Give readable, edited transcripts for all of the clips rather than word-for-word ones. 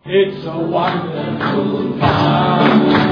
It's a wonderful time.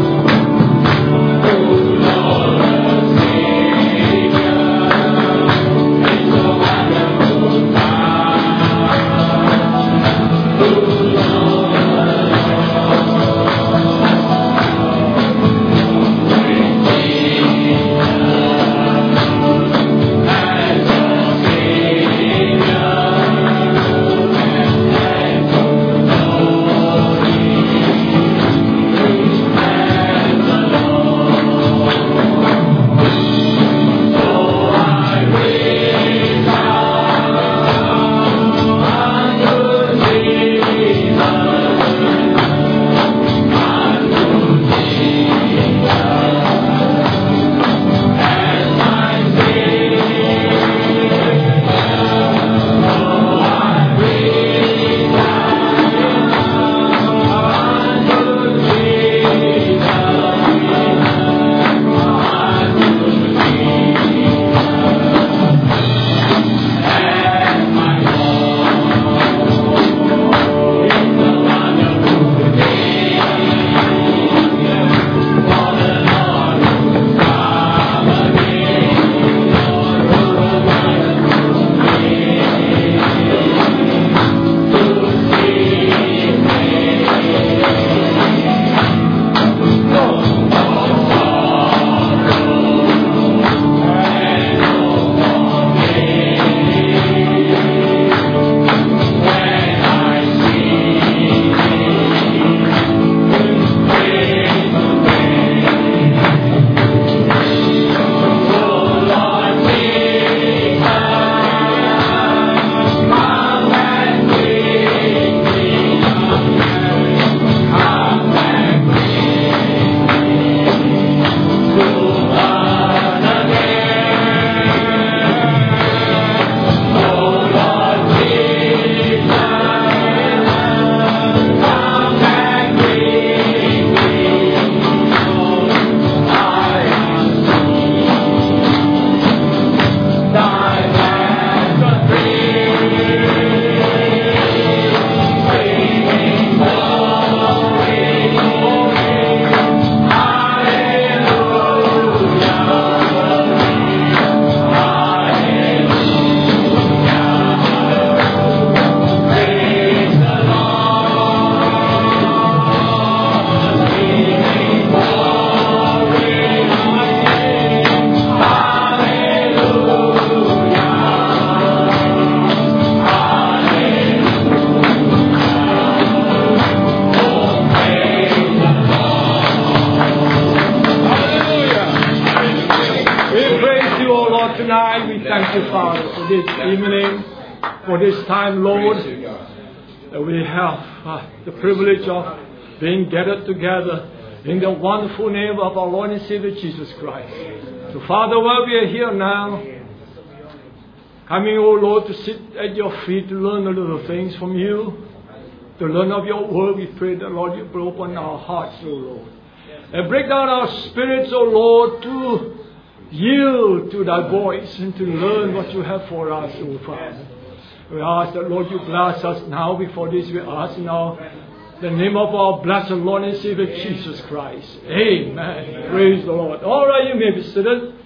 For this time, Lord, that we have the privilege of being gathered together in the wonderful name of our Lord and Savior Jesus Christ. So, Father, while we are here now, coming, O Lord, to sit at your feet to learn a little things from you, to learn of your word, we pray that, Lord, you will open our hearts, O Lord, and break down our spirits, O Lord, to yield to thy voice and to learn what you have for us, O Father. We ask that, Lord, you bless us now. Before this, we ask now the name of our blessed Lord and Savior Jesus Christ. Amen. Praise the Lord. All right, you may be seated.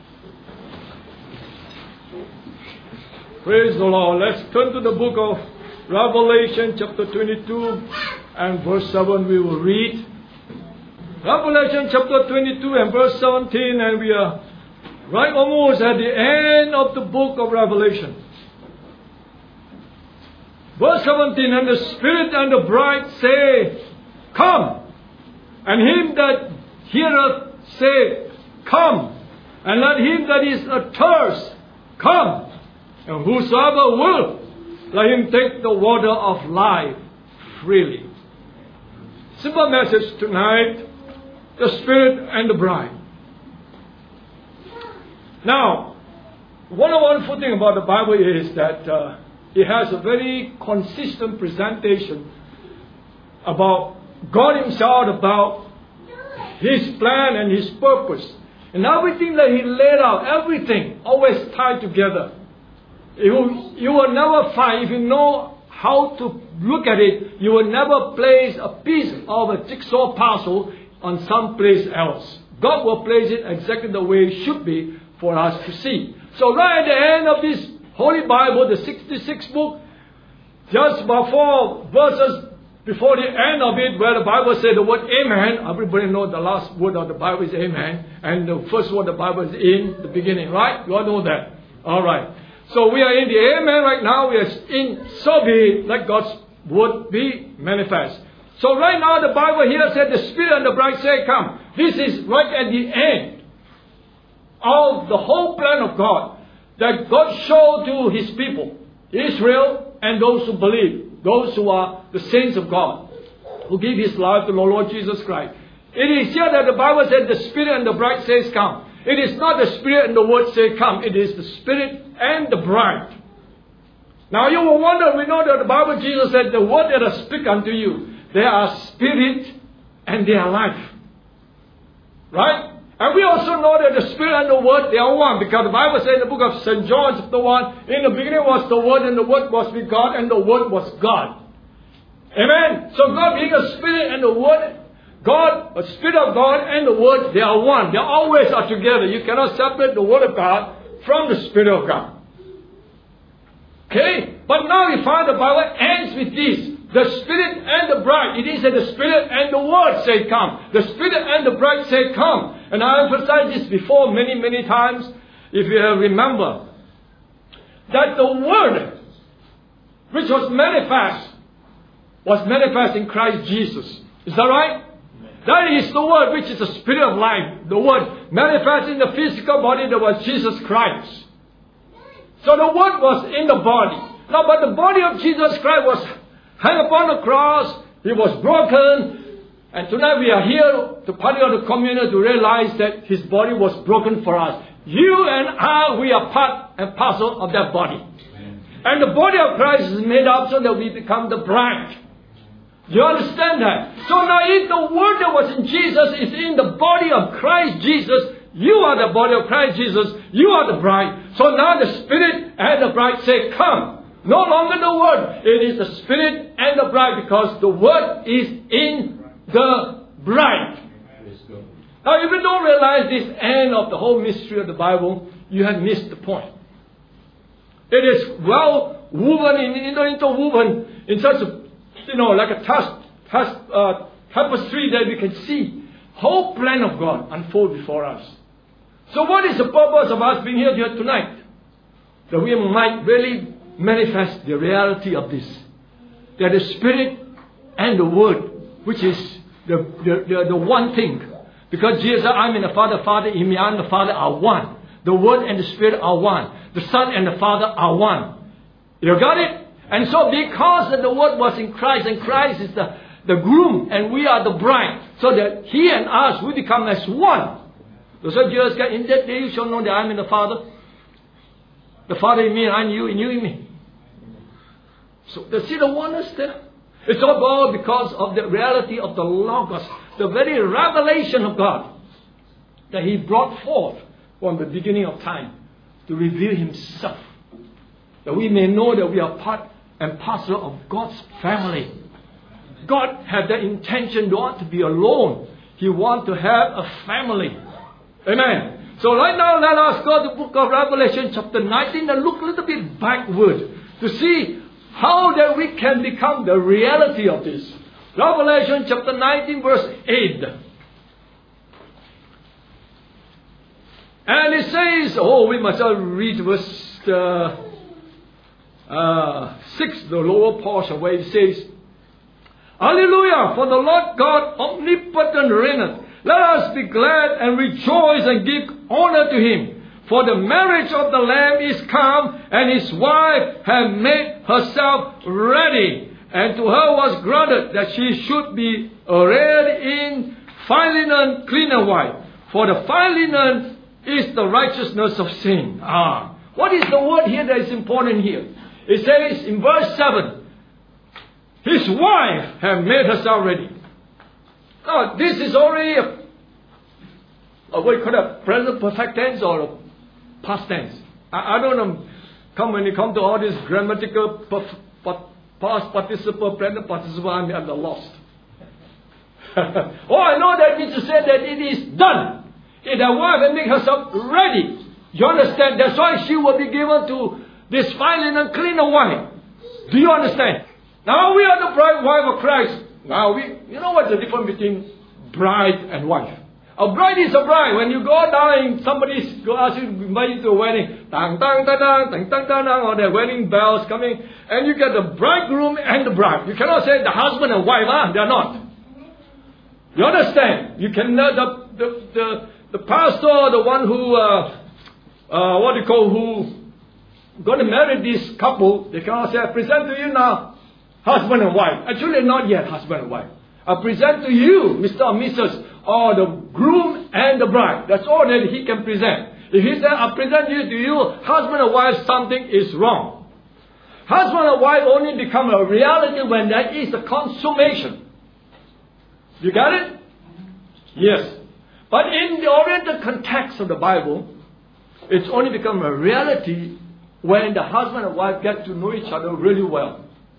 Praise the Lord. Let's turn to the book of Revelation chapter 22 and verse 7 we will read. Revelation chapter 22 and verse 17, and we are right almost at the end of the book of Revelation. Verse 17, and the Spirit and the bride say, Come. And him that heareth say, Come. And let him that is athirst come. And whosoever will, let him take the water of life freely. Simple message tonight, the Spirit and the bride. Now, one wonderful thing about the Bible is that it has a very consistent presentation about God Himself, about His plan and His purpose. And everything that He laid out, everything always tied together. You will never find, if you know how to look at it, you will never place a piece of a jigsaw puzzle on some place else. God will place it exactly the way it should be for us to see. So right at the end of this Holy Bible, the 66th book, just about 4 verses before the end of it, where the Bible says the word Amen. Everybody knows the last word of the Bible is Amen. And the first word of the Bible is in the beginning, right? You all know that. All right. So we are in the Amen right now. We are in so be let God's word be manifest. So right now the Bible here said the Spirit and the bride say come. This is right at the end of the whole plan of God that God showed to His people, Israel and those who believe, those who are the saints of God, who give His life to the Lord Jesus Christ. It is here that the Bible said the Spirit and the bride says come. It is not the Spirit and the Word say come. It is the Spirit and the bride. Now you will wonder, we know that the Bible, Jesus said, the word that I speak unto you, they are spirit and they are life. Right? And we also know that the Spirit and the Word, they are one. Because the Bible says in the book of St. John chapter 1, in the beginning was the Word, and the Word was with God, and the Word was God. Amen? So God being a Spirit and the Word, God, the Spirit of God and the Word, they are one. They always are together. You cannot separate the Word of God from the Spirit of God. Okay? But now we find the Bible ends with this. The Spirit and the bride. It is that the Spirit and the Word say come. The Spirit and the bride say come. And I emphasized this before many, many times. If you remember. That the Word which was manifest in Christ Jesus. Is that right? That is the Word which is the Spirit of life. The Word manifest in the physical body that was Jesus Christ. So the Word was in the body. Now, but the body of Jesus Christ was hung upon the cross. He was broken. And tonight we are here to partake of the communion to realize that His body was broken for us. You and I, we are part and parcel of that body. Amen. And the body of Christ is made up so that we become the bride. Do you understand that? So now if the Word that was in Jesus is in the body of Christ Jesus, you are the body of Christ Jesus. You are the bride. So now the Spirit and the bride say, come. No longer the Word. It is the Spirit and the bride because the Word is in the bride. Now if you don't realize this end of the whole mystery of the Bible, you have missed the point. It is well woven, interwoven in such a, like a tapestry that we can see whole plan of God unfold before us. So what is the purpose of us being here tonight? That we might really manifest the reality of this. That the Spirit and the Word, which is the one thing. Because Jesus said, I'm in the Father, Father in me, I'm the Father are one. The Word and the Spirit are one. The Son and the Father are one. You got it? And so because the Word was in Christ, and Christ is the groom, and we are the bride, so that He and us, we become as one. So Jesus said, in that day you shall know that I am in the Father. The Father in me and I in you, and you in me. So you see the oneness there? It's all because of the reality of the Logos, the very revelation of God that He brought forth from the beginning of time to reveal Himself. That we may know that we are part and parcel of God's family. God had the intention not to be alone. He wants to have a family. Amen. So right now let us go to the book of Revelation chapter 19 and look a little bit backward to see how that we can become the reality of this. Revelation chapter 19 verse 8. And it says, we must read verse 6, the lower portion where it says, Hallelujah, for the Lord God omnipotent reigneth. Let us be glad and rejoice and give honor to Him. For the marriage of the Lamb is come, and His wife hath made herself ready. And to her was granted that she should be arrayed in fine linen, clean and white. For the fine linen is the righteousness of sin. What is the word here that is important here? It says in verse 7, His wife hath made herself ready. Now, this is already what you call a present perfect tense or a past tense. I don't know. When you come to all this grammatical Past participle, present participle, I'm at the lost. Oh, I know that means to say that it is done. If the wife will make herself ready. You understand? That's why she will be given to this fine linen, clean and white. Do you understand? Now we are the bride wife of Christ. Now you know what's the difference between bride and wife? A bride is a bride. When you go down and somebody go ask you to invite you to a wedding, tang tang tang tang tang tang tang, or the wedding bells coming, and you get the bridegroom and the bride. You cannot say the husband and wife, they are not. You understand? You can the pastor, the one who who going to marry this couple, they cannot say, I present to you now, husband and wife. Actually, not yet husband and wife. I present to you, Mr. or Mrs. or the groom and the bride. That's all that he can present. If he says, I present you to you, husband and wife, something is wrong. Husband and wife only become a reality when there is a consummation. You got it? Yes. But in the oriental context of the Bible, it's only become a reality when the husband and wife get to know each other really well.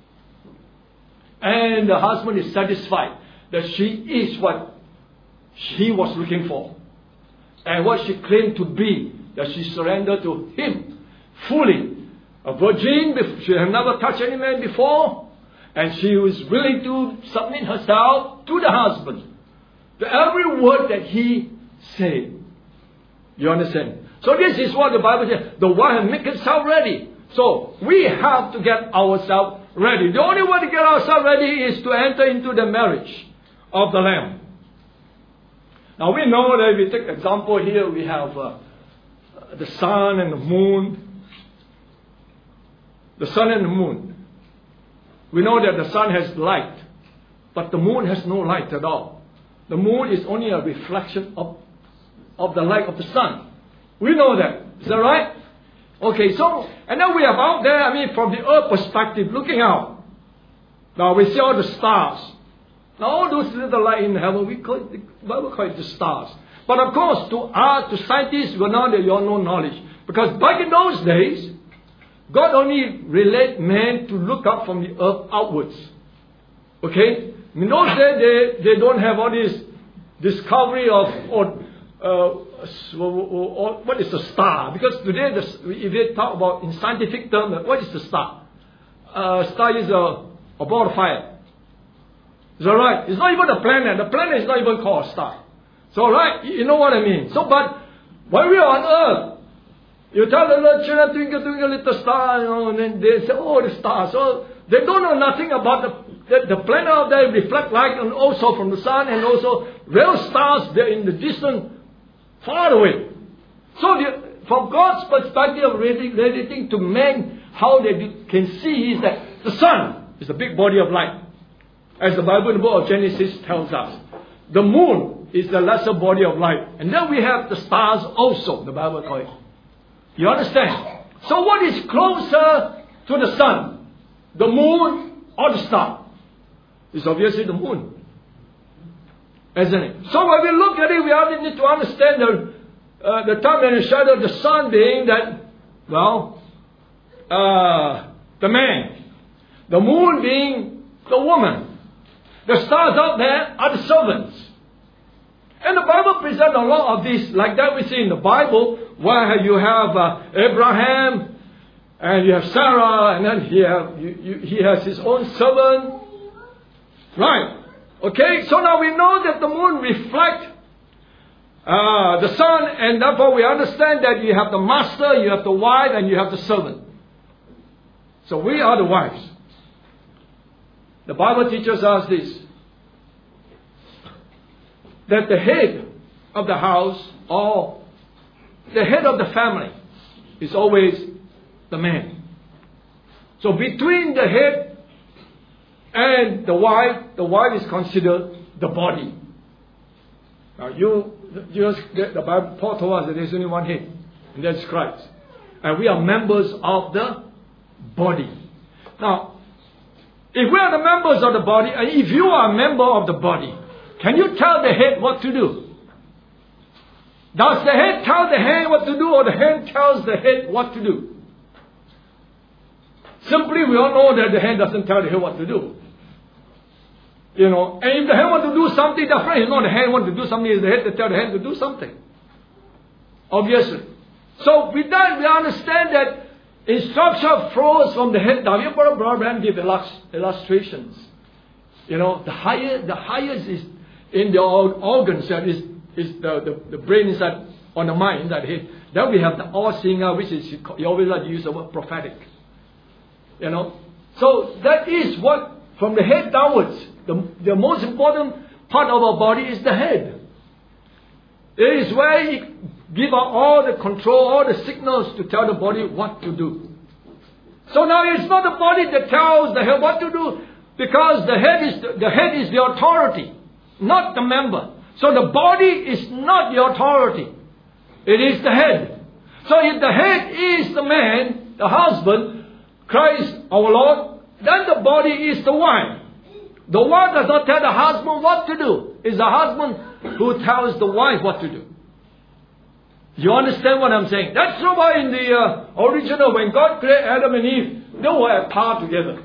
And the husband is satisfied that she is what he was looking for. And what she claimed to be, that she surrendered to him fully. A virgin, she had never touched any man before. And she was willing to submit herself to the husband. To every word that he said. You understand? So this is what the Bible says. The wife make herself ready. So we have to get ourselves ready. The only way to get ourselves ready is to enter into the marriage of the Lamb. Now we know that if we take example here, we have the sun and the moon. The sun and the moon. We know that the sun has light, but the moon has no light at all. The moon is only a reflection of the light of the sun. We know that. Is that right? Okay, so, and then we have out there, from the earth perspective, looking out. Now we see all the stars. Now all those little light in heaven, the Bible calls it the stars. But of course, to scientists, we know that you all know knowledge. Because back in those days, God only relate man to look up from the earth outwards. Okay? In those days, they don't have all this discovery of what is the star. Because today, if they talk about in scientific terms, what is the star? Star is a ball of fire. Is that right? It's not even a planet. The planet is not even called a star. So, right? You know what I mean? So, but when we are on earth, you tell the little children, twinkle, twinkle, little star, and then they say, oh, the star. So, they don't know nothing about the planet out there reflect light, and also from the sun, and also real stars, they're in the distance, far away. So, from God's perspective of relating to man, how they can see is that the sun is a big body of light. As the Bible in the book of Genesis tells us. The moon is the lesser body of light. And then we have the stars also, the Bible calls it. You understand? So what is closer to the sun? The moon or the star? It's obviously the moon. Isn't it? So when we look at it, we only need to understand the time and the shadow of the sun being that, the man. The moon being the woman. The stars out there are the servants. And the Bible presents a lot of this. Like that we see in the Bible, where you have Abraham, and you have Sarah, and then he has his own servant. Right. Okay, so now we know that the moon reflects the sun, and therefore we understand that you have the master, you have the wife, and you have the servant. So we are the wives. The Bible teaches us this, that the head of the house or the head of the family is always the man. So between the head and the wife is considered the body. Now the Bible, Paul told us that there's only one head, and that's Christ. And we are members of the body. Now, if we are the members of the body, and if you are a member of the body, can you tell the head what to do? Does the head tell the hand what to do, or the hand tells the head what to do? Simply, we all know that the hand doesn't tell the head what to do. You know, and if the hand wants to do something different, it's not the hand wants to do something, it's the head that tells the hand to do something. Obviously. So with that, we understand that instruction flows from the head down. Brother Branham give illustrations. You know, the highest is in the organs, that is the brain inside, on the mind, inside the head. Then we have the all-seeing eye, which is, you always like to use the word prophetic. You know, so that is what, from the head downwards, the most important part of our body is the head. It is where it gives all the control, all the signals to tell the body what to do. So now it's not the body that tells the head what to do, because the head is the authority, not the member. So the body is not the authority. It is the head. So if the head is the man, the husband, Christ our Lord, then the body is the wife. The wife does not tell the husband what to do. It's the husband who tells the wife what to do. You understand what I'm saying? That's why in the original, when God created Adam and Eve, they were at par together.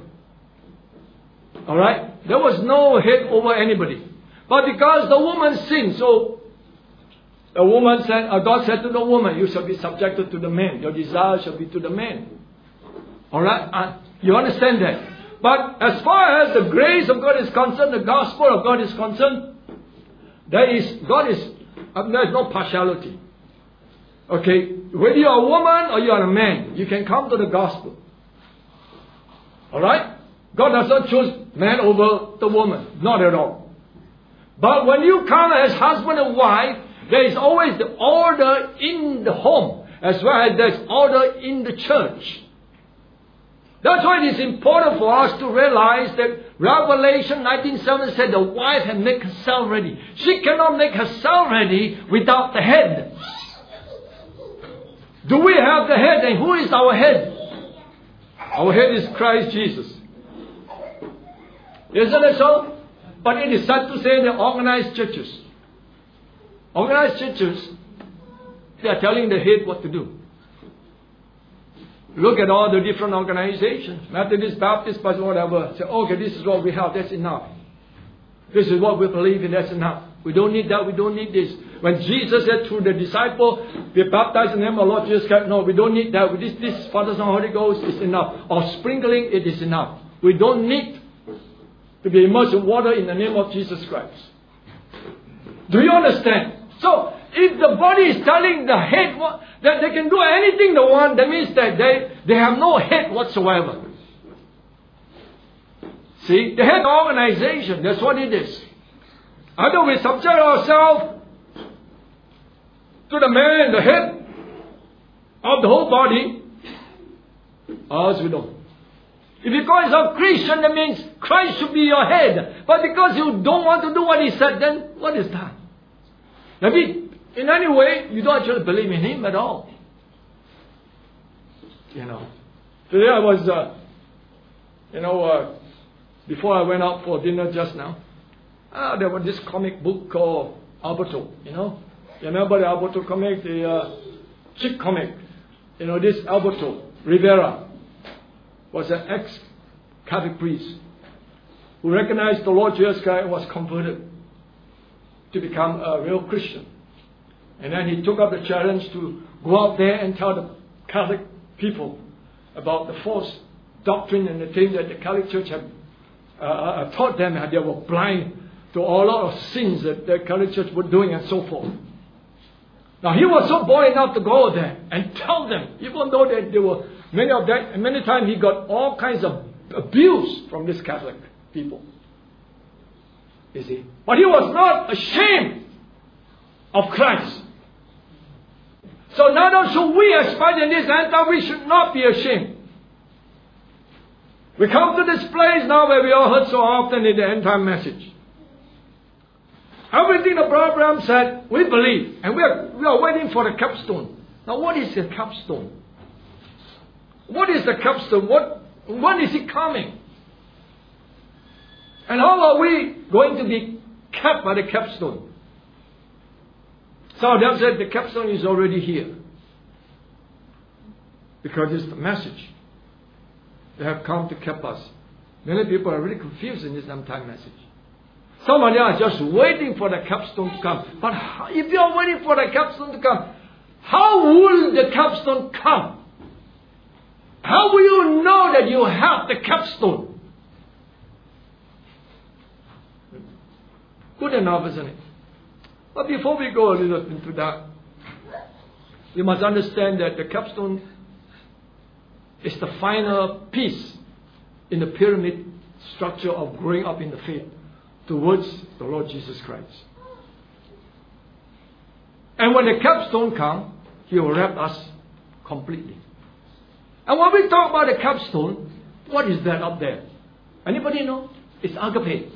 Alright? There was no head over anybody. But because the woman sinned, so the woman said, God said to the woman, you shall be subjected to the man. Your desire shall be to the man. Alright? You understand that? But as far as the grace of God is concerned, the gospel of God is concerned, there's no partiality. Okay? Whether you're a woman or you're a man, you can come to the gospel. Alright? God does not choose man over the woman. Not at all. But when you come as husband and wife, there is always the order in the home, as well as there's order in the church. That's why it is important for us to realize that Revelation 19:7 said the wife had made herself ready. She cannot make herself ready without the head. Do we have the head? And who is our head? Our head is Christ Jesus. Isn't it so? But it is sad to say that organized churches, they are telling the head what to do. Look at all the different organizations. Methodist, Baptist, but whatever. Say, okay, this is what we have, that's enough. This is what we believe in, that's enough. We don't need that, we don't need this. When Jesus said to the disciple, be baptized in the name of the Lord Jesus Christ, no, we don't need that. This Father, Son, Holy Ghost is enough. Or sprinkling, it is enough. We don't need to be immersed in water in the name of Jesus Christ. Do you understand? So, if the body is telling the head that they can do anything they want, that means that they have no head whatsoever. See, the head organization, that's what it is. Either we subject ourselves to the man, the head of the whole body, or else we don't. If you call yourself Christian, that means Christ should be your head. But because you don't want to do what he said, then what is that? Maybe in any way, you don't actually believe in him at all. You know. Today I was, before I went out for dinner just now, there was this comic book called Alberto, you know. You remember the Alberto comic, the chick comic? You know, this Alberto Rivera was an ex-Catholic priest who recognized the Lord Jesus Christ and was converted to become a real Christian. And then he took up the challenge to go out there and tell the Catholic people about the false doctrine and the things that the Catholic Church had taught them, and they were blind to a lot of sins that the Catholic Church were doing and so forth. Now he was so bold enough to go there and tell them, even though that there were many times he got all kinds of abuse from these Catholic people. You see? But he was not ashamed of Christ. So neither should we aspire in this end time, we should not be ashamed. We come to this place now where we all heard so often in the end time message. Everything the Brother Branham said, we believe. And we are waiting for the capstone. Now what is the capstone? What is the capstone? When is it coming? And how are we going to be kept by the capstone? Some of them said the capstone is already here. Because it's the message. They have come to keep us. Many people are really confused in this end-time message. Some of them are just waiting for the capstone to come. But if you are waiting for the capstone to come, how will the capstone come? How will you know that you have the capstone? Good enough, isn't it? But before we go a little into that, you must understand that the capstone is the final piece in the pyramid structure of growing up in the faith towards the Lord Jesus Christ. And when the capstone comes, He will wrap us completely. And when we talk about the capstone, what is that up there? Anybody know? It's agape.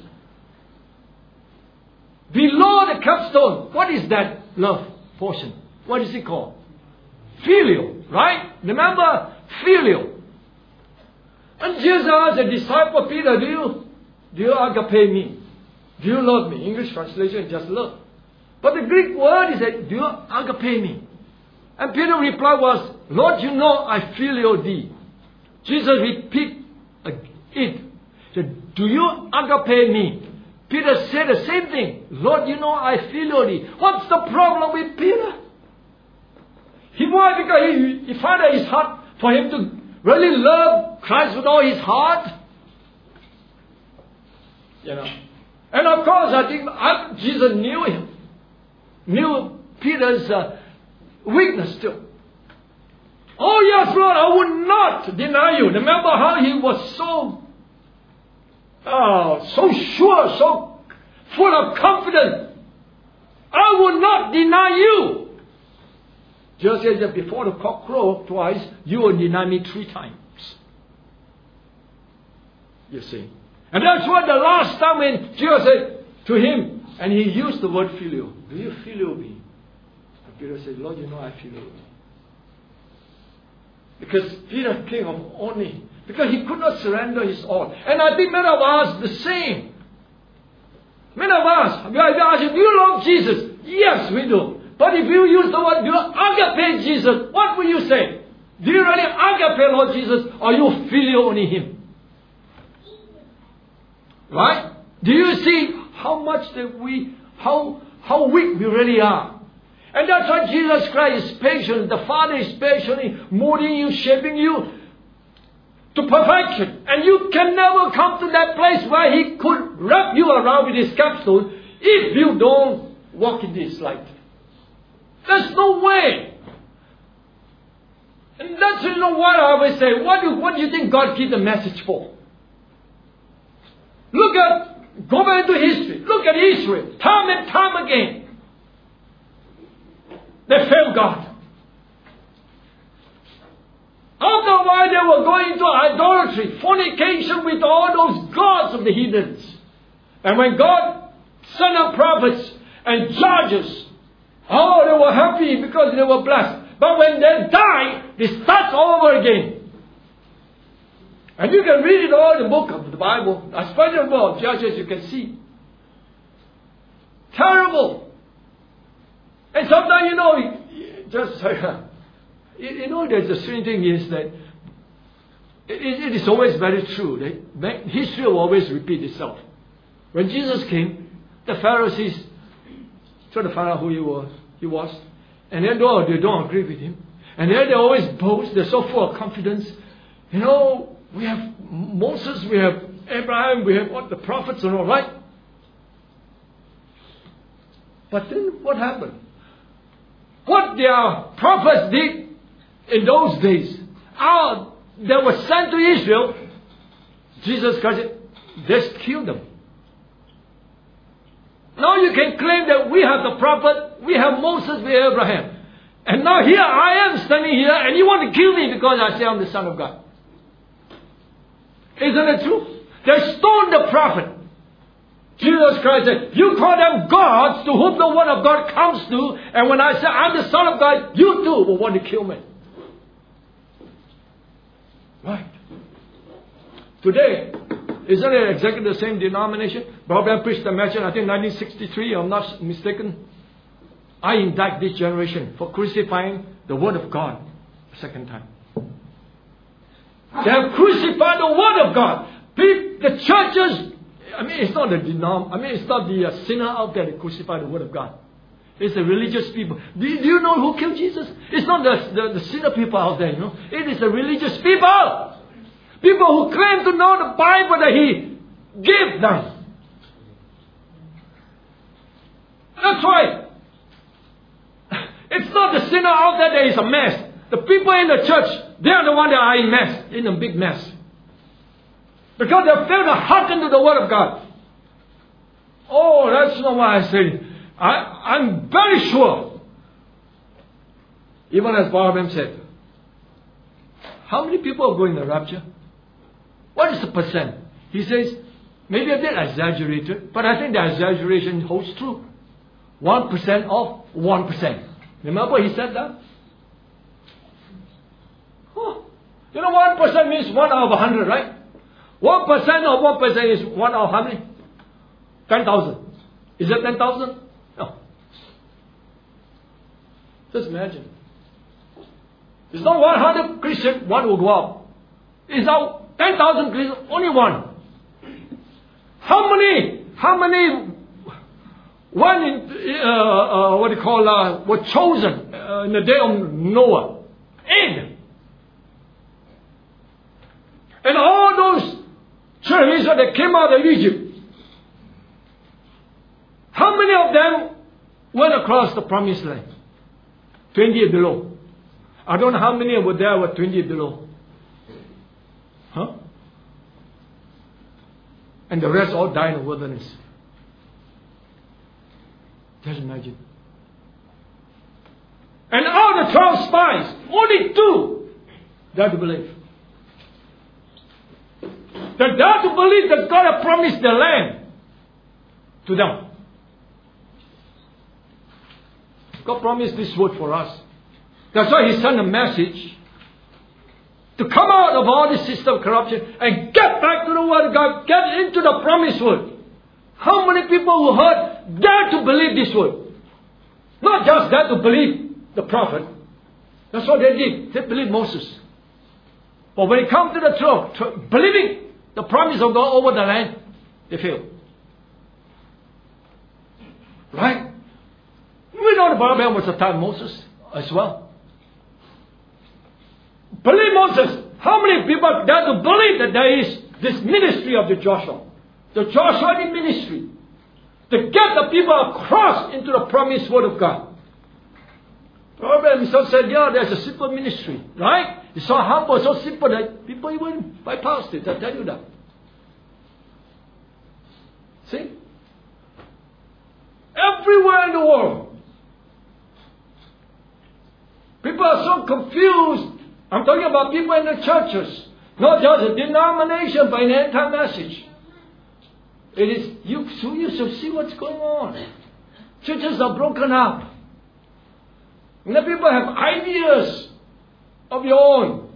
Below the capstone, what is that love portion? What is it called? Filial, right? Remember, filial. And Jesus asked the disciple Peter, do you agape me? Do you love me? English translation is just love. But the Greek word is that, do you agape me? And Peter's reply was, Lord, you know I filial thee. Jesus repeat it. He said, do you agape me? Peter said the same thing. Lord, you know I filial thee. What's the problem with Peter? Why? Because he found that it's hard for him to really love Christ with all his heart. You know. And of course, I think Jesus knew him. Knew Peter's weakness too. Oh yes, Lord, I would not deny you. Remember how he was so sure, so full of confidence. I will not deny you. Jesus says that before the cock crows twice, you will deny me 3 times. You see. And that's what the last time when Jesus said to him, and he used the word filial. Do you filial me? And Peter said, Lord, you know I filial me. Because Peter came of only. Because he could not surrender his all. And I think many of us the same. Many of us, we ask, do you love Jesus? Yes, we do. But if you use the word, do you agape Jesus? What will you say? Do you really agape Lord Jesus? Or you filial only Him? Right? Do you see how much that how weak we really are? And that's why Jesus Christ is patient. The Father is patiently molding you, shaping you to perfection. And you can never come to that place where He could wrap you around with His capstone if you don't walk in this light. There's no way. And that's what I always say. What do you think God gave the message for? Go back into history. Look at Israel. Time and time again. They failed God. After a while they were going into idolatry, fornication with all those gods of the heathens. And when God sent up prophets and judges, they were happy because they were blessed. But when they die, they start all over again. And you can read it all in the book of the Bible. Especially the book of Judges, you can see. Terrible. And sometimes, there's a strange thing is that it is always very true. That history will always repeat itself. When Jesus came, the Pharisees tried to find out who he was. And then they don't agree with him. And then they always boast. They're so full of confidence. We have Moses, we have Abraham, we have the prophets and all, right? But then what happened? What their prophets did in those days, they were sent to Israel, Jesus Christ just killed them. Now you can claim that we have the prophet, we have Moses, we have Abraham. And now here I am standing here and you want to kill me because I say I'm the Son of God. Isn't it true? They stoned the prophet. Jesus Christ said, you call them gods to whom the word of God comes to, and when I say I'm the Son of God, you too will want to kill me. Right. Today, isn't it exactly the same denomination? Bob Ann preached a message, I think 1963, I'm not mistaken. I indict this generation for crucifying the word of God a second time. They have crucified the Word of God. The churches, it's not the sinner out there that crucified the Word of God. It's the religious people. Do you know who killed Jesus? It's not the sinner people out there, It is the religious people. People who claim to know the Bible that He gave them. That's right. It's not the sinner out there that is a mess. The people in the church, they are the ones that are in mess, in a big mess. Because they fail to hearken to the Word of God. Oh, that's not what I say. I'm very sure, even as Barnabas said, how many people are going to the rapture? What is the percent? He says, maybe a bit exaggerated, but I think the exaggeration holds true. 1% of 1%. Remember he said that? 1% means 1 out of 100, right? 1% of 1% is 1 out of how many? 10,000. Is it 10,000? No. Just imagine. It's not 100 Christians, one will go up. It's not 10,000 Christians, only one. How many were chosen in the day of Noah? 8. And all those children that came out of Egypt, how many of them went across the promised land? 20 below. I don't know how many were there were 20 below. Huh? And the rest all died in the wilderness. Just imagine. And out of the 12 spies, only 2 dared to believe. They dared to believe that God had promised the land to them. God promised this word for us. That's why He sent a message to come out of all this system of corruption and get back to the Word of God, get into the promised word. How many people who heard dare to believe this word? Not just dare to believe the prophet. That's what they did. They believed Moses. But when it comes to the truth, believing the promise of God over the land, they failed. Right? We know the Bible was the time of Moses as well. Believe Moses. How many people dare to believe that there is this ministry of the Joshua? The Joshua ministry. To get the people across into the promised word of God. Prophet himself said, there's a simple ministry. Right? It's so humble, so simple that people even bypassed it. I tell you that. See? Everywhere in the world. People are so confused. I'm talking about people in the churches. Not just a denomination, but in the entire message. It is, you should see what's going on. Churches are broken up. And the people have ideas of their own.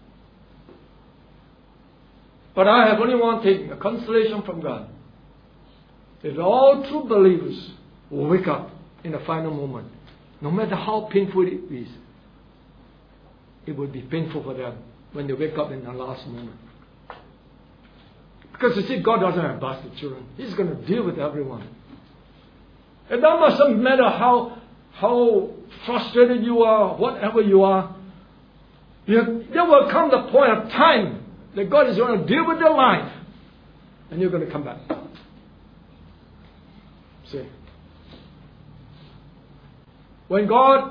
But I have only one thing, a consolation from God. That all true believers will wake up in the final moment. No matter how painful it is. It will be painful for them when they wake up in the last moment. Because you see, God doesn't have bastard children. He's going to deal with everyone. And that doesn't matter how frustrated you are, whatever you are. There will come the point of time that God is going to deal with your life. And you're going to come back. See? When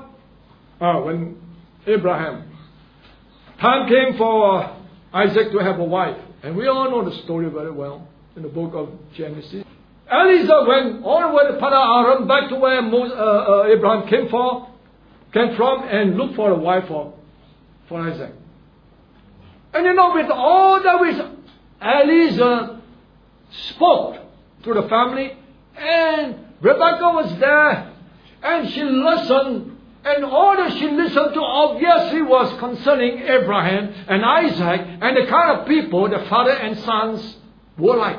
Abraham, time came for Isaac to have a wife. And we all know the story very well in the book of Genesis. Eliezer went all the way to Padan Aram, back to where Abraham came from, and looked for a wife for Isaac. And with all that which Eliezer spoke to the family, and Rebecca was there, and she listened. And all that she listened to obviously was concerning Abraham and Isaac and the kind of people the father and sons were like.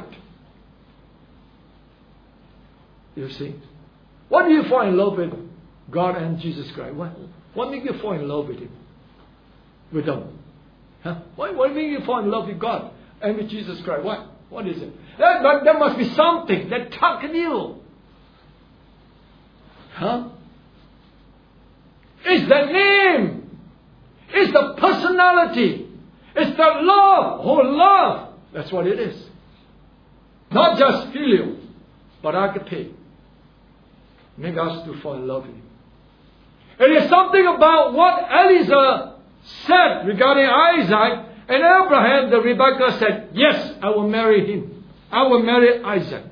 You see? What do you fall in love with God and Jesus Christ? What makes you fall in love with Him? With them? Huh? Why do you mean you fall in love with God and with Jesus Christ? What? What is it? There must be something that tugged you. Huh? It's the name. It's the personality. It's the love. Oh, love. That's what it is. Not just filial, but agape. Make us to fall in love with Him. It is something about what Eliezer said regarding Isaac and Abraham that Rebekah said, yes, I will marry him. I will marry Isaac.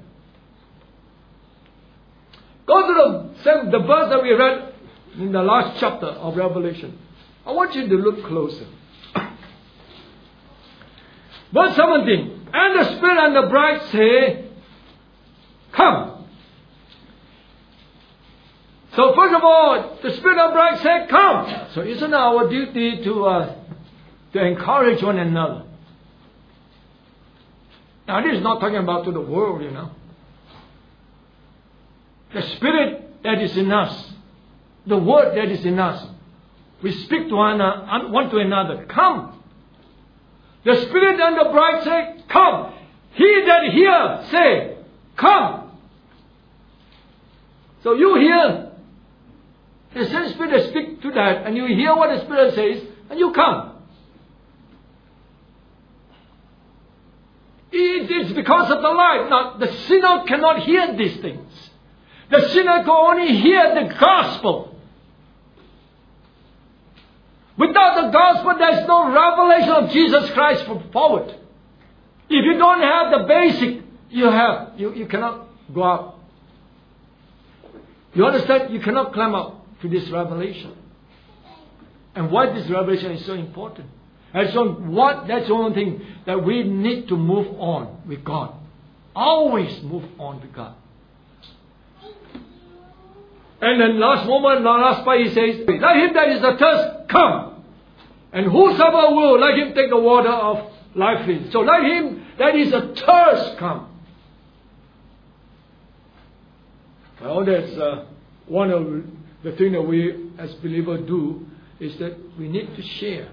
Go to the verse that we read in the last chapter of Revelation. I want you to look closer. Verse 17. And the Spirit and the bride say, come. So first of all, the Spirit and the bride say, come. So isn't it our duty to encourage one another? Now this is not talking about to the world, The Spirit that is in us, the Word that is in us, we speak to one to another. Come. The Spirit and the bride say, come. He that hear say, come. So you hear the same Spirit that speak to that, and you hear what the Spirit says, and you come. It is because of the light. Now, the sinner cannot hear these things. The sinner can only hear the gospel. Without the gospel, there is no revelation of Jesus Christ forward. If you don't have the basic, you cannot go up. You understand? You cannot climb up to this revelation. And why this revelation is so important? And so that's the only thing that we need to move on with God. Always move on with God. And then last part he says, let him that is athirst come. And whosoever will, let him take the water of life in. So let him that is athirst come. Well, that's one of the things that we as believers do, is that we need to share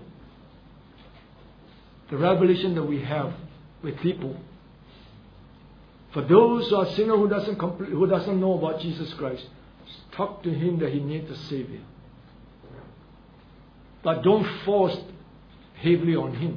the revelation that we have with people. For those who are sinners who doesn't know about Jesus Christ, talk to him that he needs a Savior. But don't force heavily on him.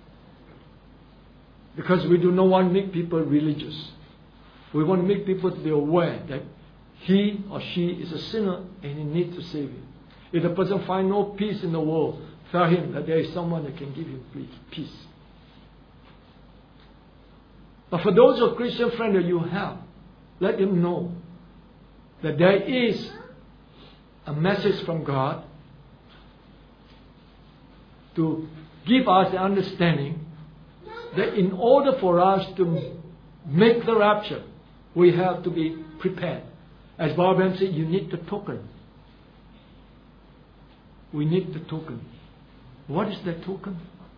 Because we do not want to make people religious. We want to make people to be aware that he or she is a sinner and he needs a Savior. If the person finds no peace in the world, tell him that there is someone that can give him peace. But for those of Christian friends that you have, let them know that there is a message from God to give us the understanding that in order for us to make the rapture, we have to be prepared. As Bob said, you need the token. We need the token. What is that token?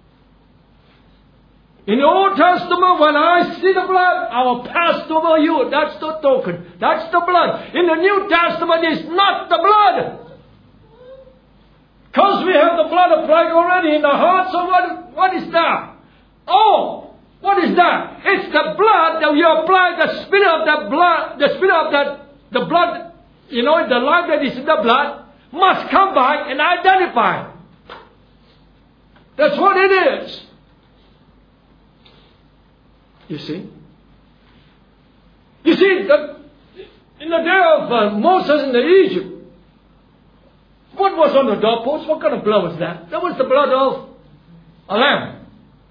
In the Old Testament, when I see the blood, I will pass over you. That's the token. That's the blood. In the New Testament, it's not the blood. Because we have the blood of Christ already in the heart, so what is that? Oh, what is that? It's the blood that you apply, the spirit of that blood, the spirit of that, the blood, the life that is in the blood, must come back and identify. That's what it is. You see? You see, in the day of Moses in Egypt, what was on the doorpost? What kind of blood was that? That was the blood of a lamb.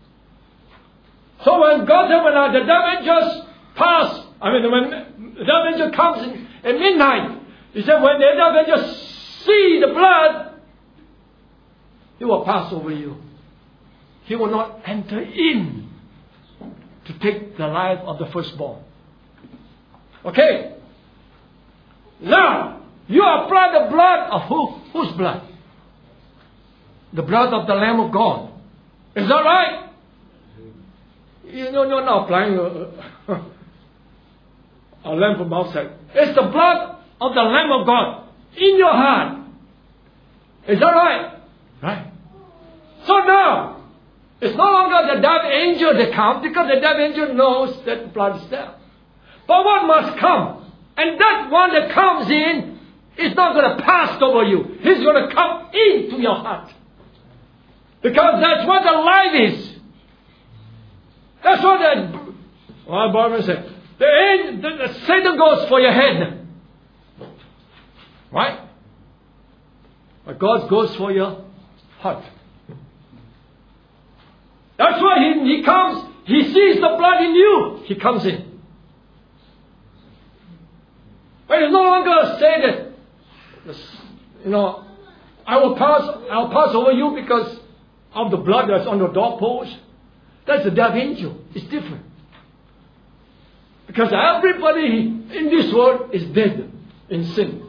So when God said, when the devil angels pass, when the devil angel comes at midnight, he said, when the devil angels see the blood, he will pass over you. He will not enter in to take the life of the firstborn. Okay. Now, you apply the blood of who? Whose blood? The blood of the Lamb of God. Is that right? You're not applying a lamb from outside. It's the blood of the Lamb of God in your heart. Is that right? Right. So now, It's no longer the death angel that comes, because the death angel knows that the blood is there. But what must come? And that one that comes in is not going to pass over you. He's going to come into your heart. Because that's what the life is. That's what the Bible says. The Satan goes for your head. Right? But God goes for your heart. That's why he comes. He sees the blood in you. He comes in. But it's no longer say that, I'll pass over you because of the blood that's on the doorpost. That's the death angel. It's different. Because everybody in this world is dead in sin.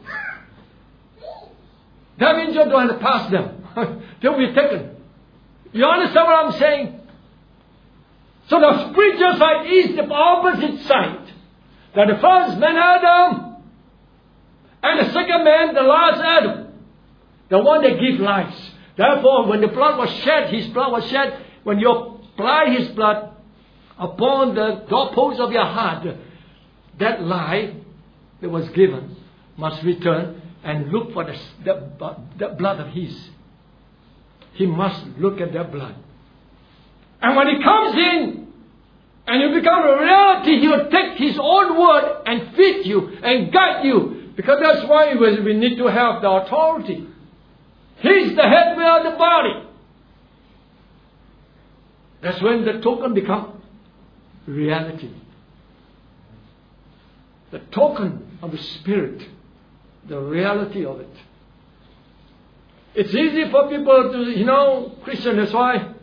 Death angel don't have to pass them. They'll be taken. You understand what I'm saying? So the spiritual side is the opposite side. That the first man Adam and the second man, the last Adam. The one that gives life. Therefore, when the blood was shed, his blood was shed. When you apply his blood upon the doorpost of your heart, that life that was given must return and look for the blood of his. He must look at that blood. And when he comes in, and you become a reality, he will take his own word and feed you and guide you. Because that's why we need to have the authority. He's the head, we are the body. That's when the token becomes reality. The token of the Spirit. The reality of it. It's easy for people to, Christian, that's why,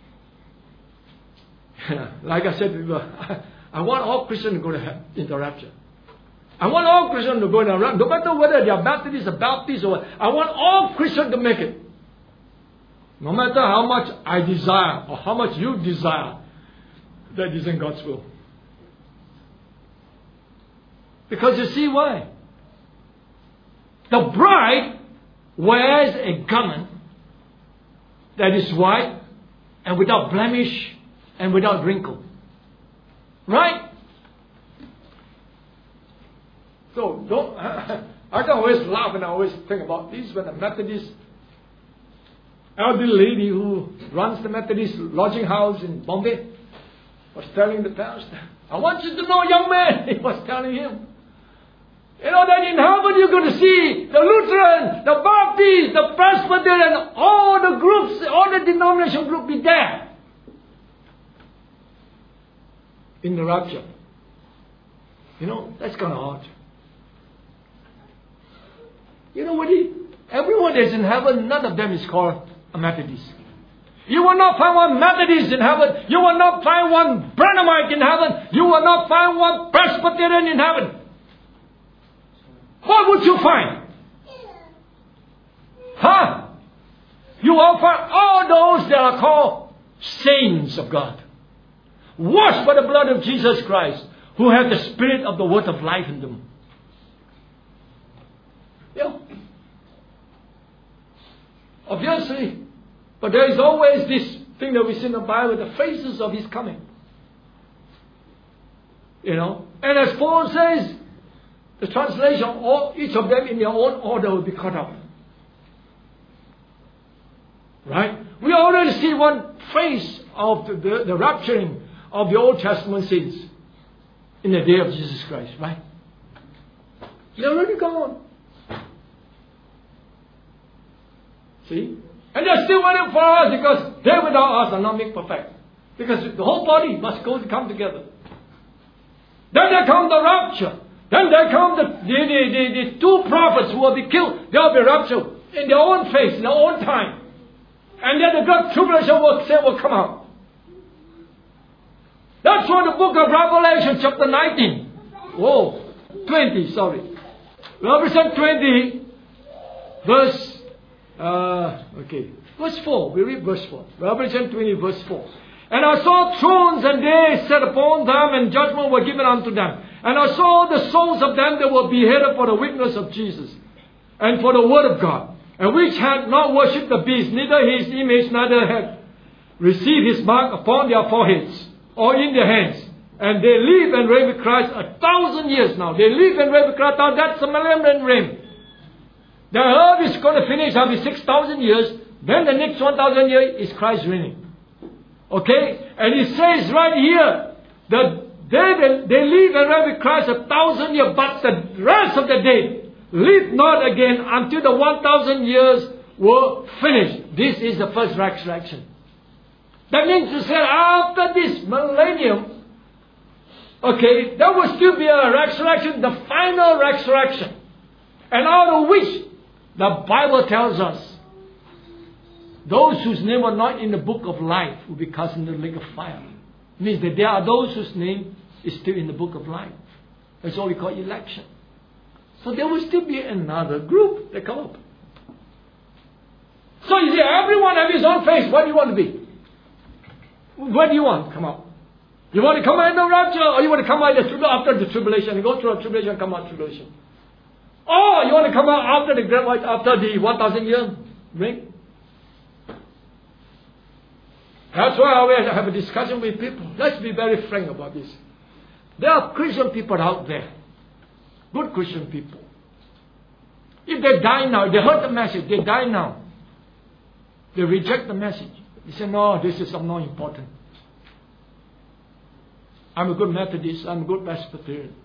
like I said before, I want all Christians to go into the rapture. I want all Christians to go into the rapture. No matter whether they are Baptists or Baptists or what. I want all Christians to make it. No matter how much I desire or how much you desire, that isn't God's will. Because you see why? The bride wears a garment that is white and without blemish and without wrinkle. Right? So I can always laugh and I always think about this when the Methodist elderly lady who runs the Methodist lodging house in Bombay was telling the pastor, I want you to know, young man, he was telling him, that in heaven you're going to see the Lutheran, the Baptist, the Presbyterian, all the groups, all the denomination groups be there. In the rapture. That's kind of hard. Everyone that's in heaven, none of them is called a Methodist. You will not find one Methodist in heaven. You will not find one Branhamite in heaven. You will not find one Presbyterian in heaven. What would you find? You will find all those that are called saints of God. Washed by the blood of Jesus Christ. Who have the spirit of the word of life in them. Yeah. Obviously. But there is always this thing that we see in the Bible, the phases of his coming. And as Paul says, the translation, each of them in their own order will be cut off. Right? We already see one phase of the rapturing of the Old Testament saints in the day of Jesus Christ, right? They're already gone. See? And they're still waiting for us because they without us are not made perfect. Because the whole body must come together. Then there comes the rapture. Then there come the two prophets who will be killed. They will be raptured in their own face, in their own time. And then the great tribulation will come out. That's what the book of Revelation chapter 19. 20, sorry. Revelation 20, verse 4. We read verse 4. Revelation 20, verse 4. And I saw thrones, and they sat upon them, and judgment were given unto them. And I saw the souls of them that were beheaded for the witness of Jesus, and for the word of God, and which had not worshipped the beast, neither his image, neither had receive His mark upon their foreheads or in their hands. And they live and reign with Christ 1,000 years now. They live and reign with Christ. Now that's a millennium reign. The earth is going to finish after 6,000 years. Then the next 1,000 years is Christ reigning. Okay? And it says right here that they live and reign with Christ 1,000 years. But the rest of the day live not again until the 1,000 years were finished. This is the first resurrection. That means to say after this millennium, okay, there will still be a resurrection, the final resurrection. And out of which the Bible tells us those whose name are not in the book of life will be cast into the lake of fire. It means that there are those whose name is still in the book of life. That's what we call election. So there will still be another group that come up. So you see, everyone has his own face. What do you want to be? What do you want to come out? You want to come out in the rapture, or you want to come out after the tribulation? You go through a tribulation and come out tribulation. Or you want to come out after the 1,000 year ring? That's why I always have a discussion with people. Let's be very frank about this. There are Christian people out there. Good Christian people. If they die now, they heard the message, they die now. They reject the message. They say, no, this is not important. I'm a good Methodist, I'm a good Presbyterian.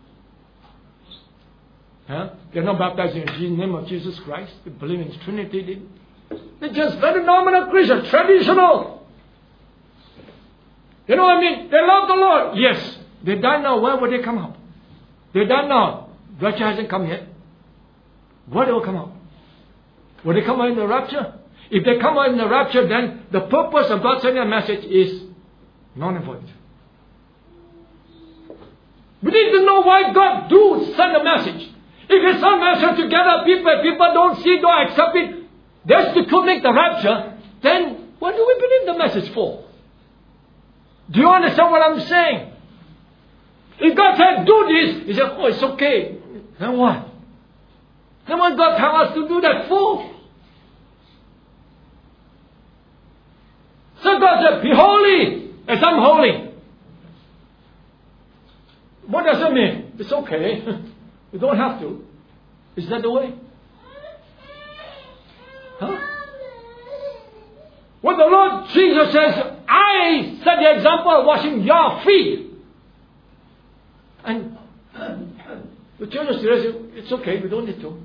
Huh? They're not baptized in the name of Jesus Christ. They believe in Trinity. They're just very nominal Christians, traditional. You know what I mean? They love the Lord. Yes. They die now. Where will they come out? They die now. Rapture hasn't come yet. Where they will come out? Will they come out in the rapture? If they come out in the rapture, then the purpose of God sending a message is null and void. We need to know why God do send a message. If He send a message to gather people don't see, don't accept it, that's to make the rapture, then what do we believe the message for? Do you understand what I'm saying? If God said do this, He said, oh, it's okay. Then what? Then what God tell us to do that for? So God said, be holy as I'm holy. What does it mean? It's okay. You don't have to. Is that the way? Huh? When the Lord Jesus says, I set the example of washing your feet. And the church says, it's okay, we don't need to.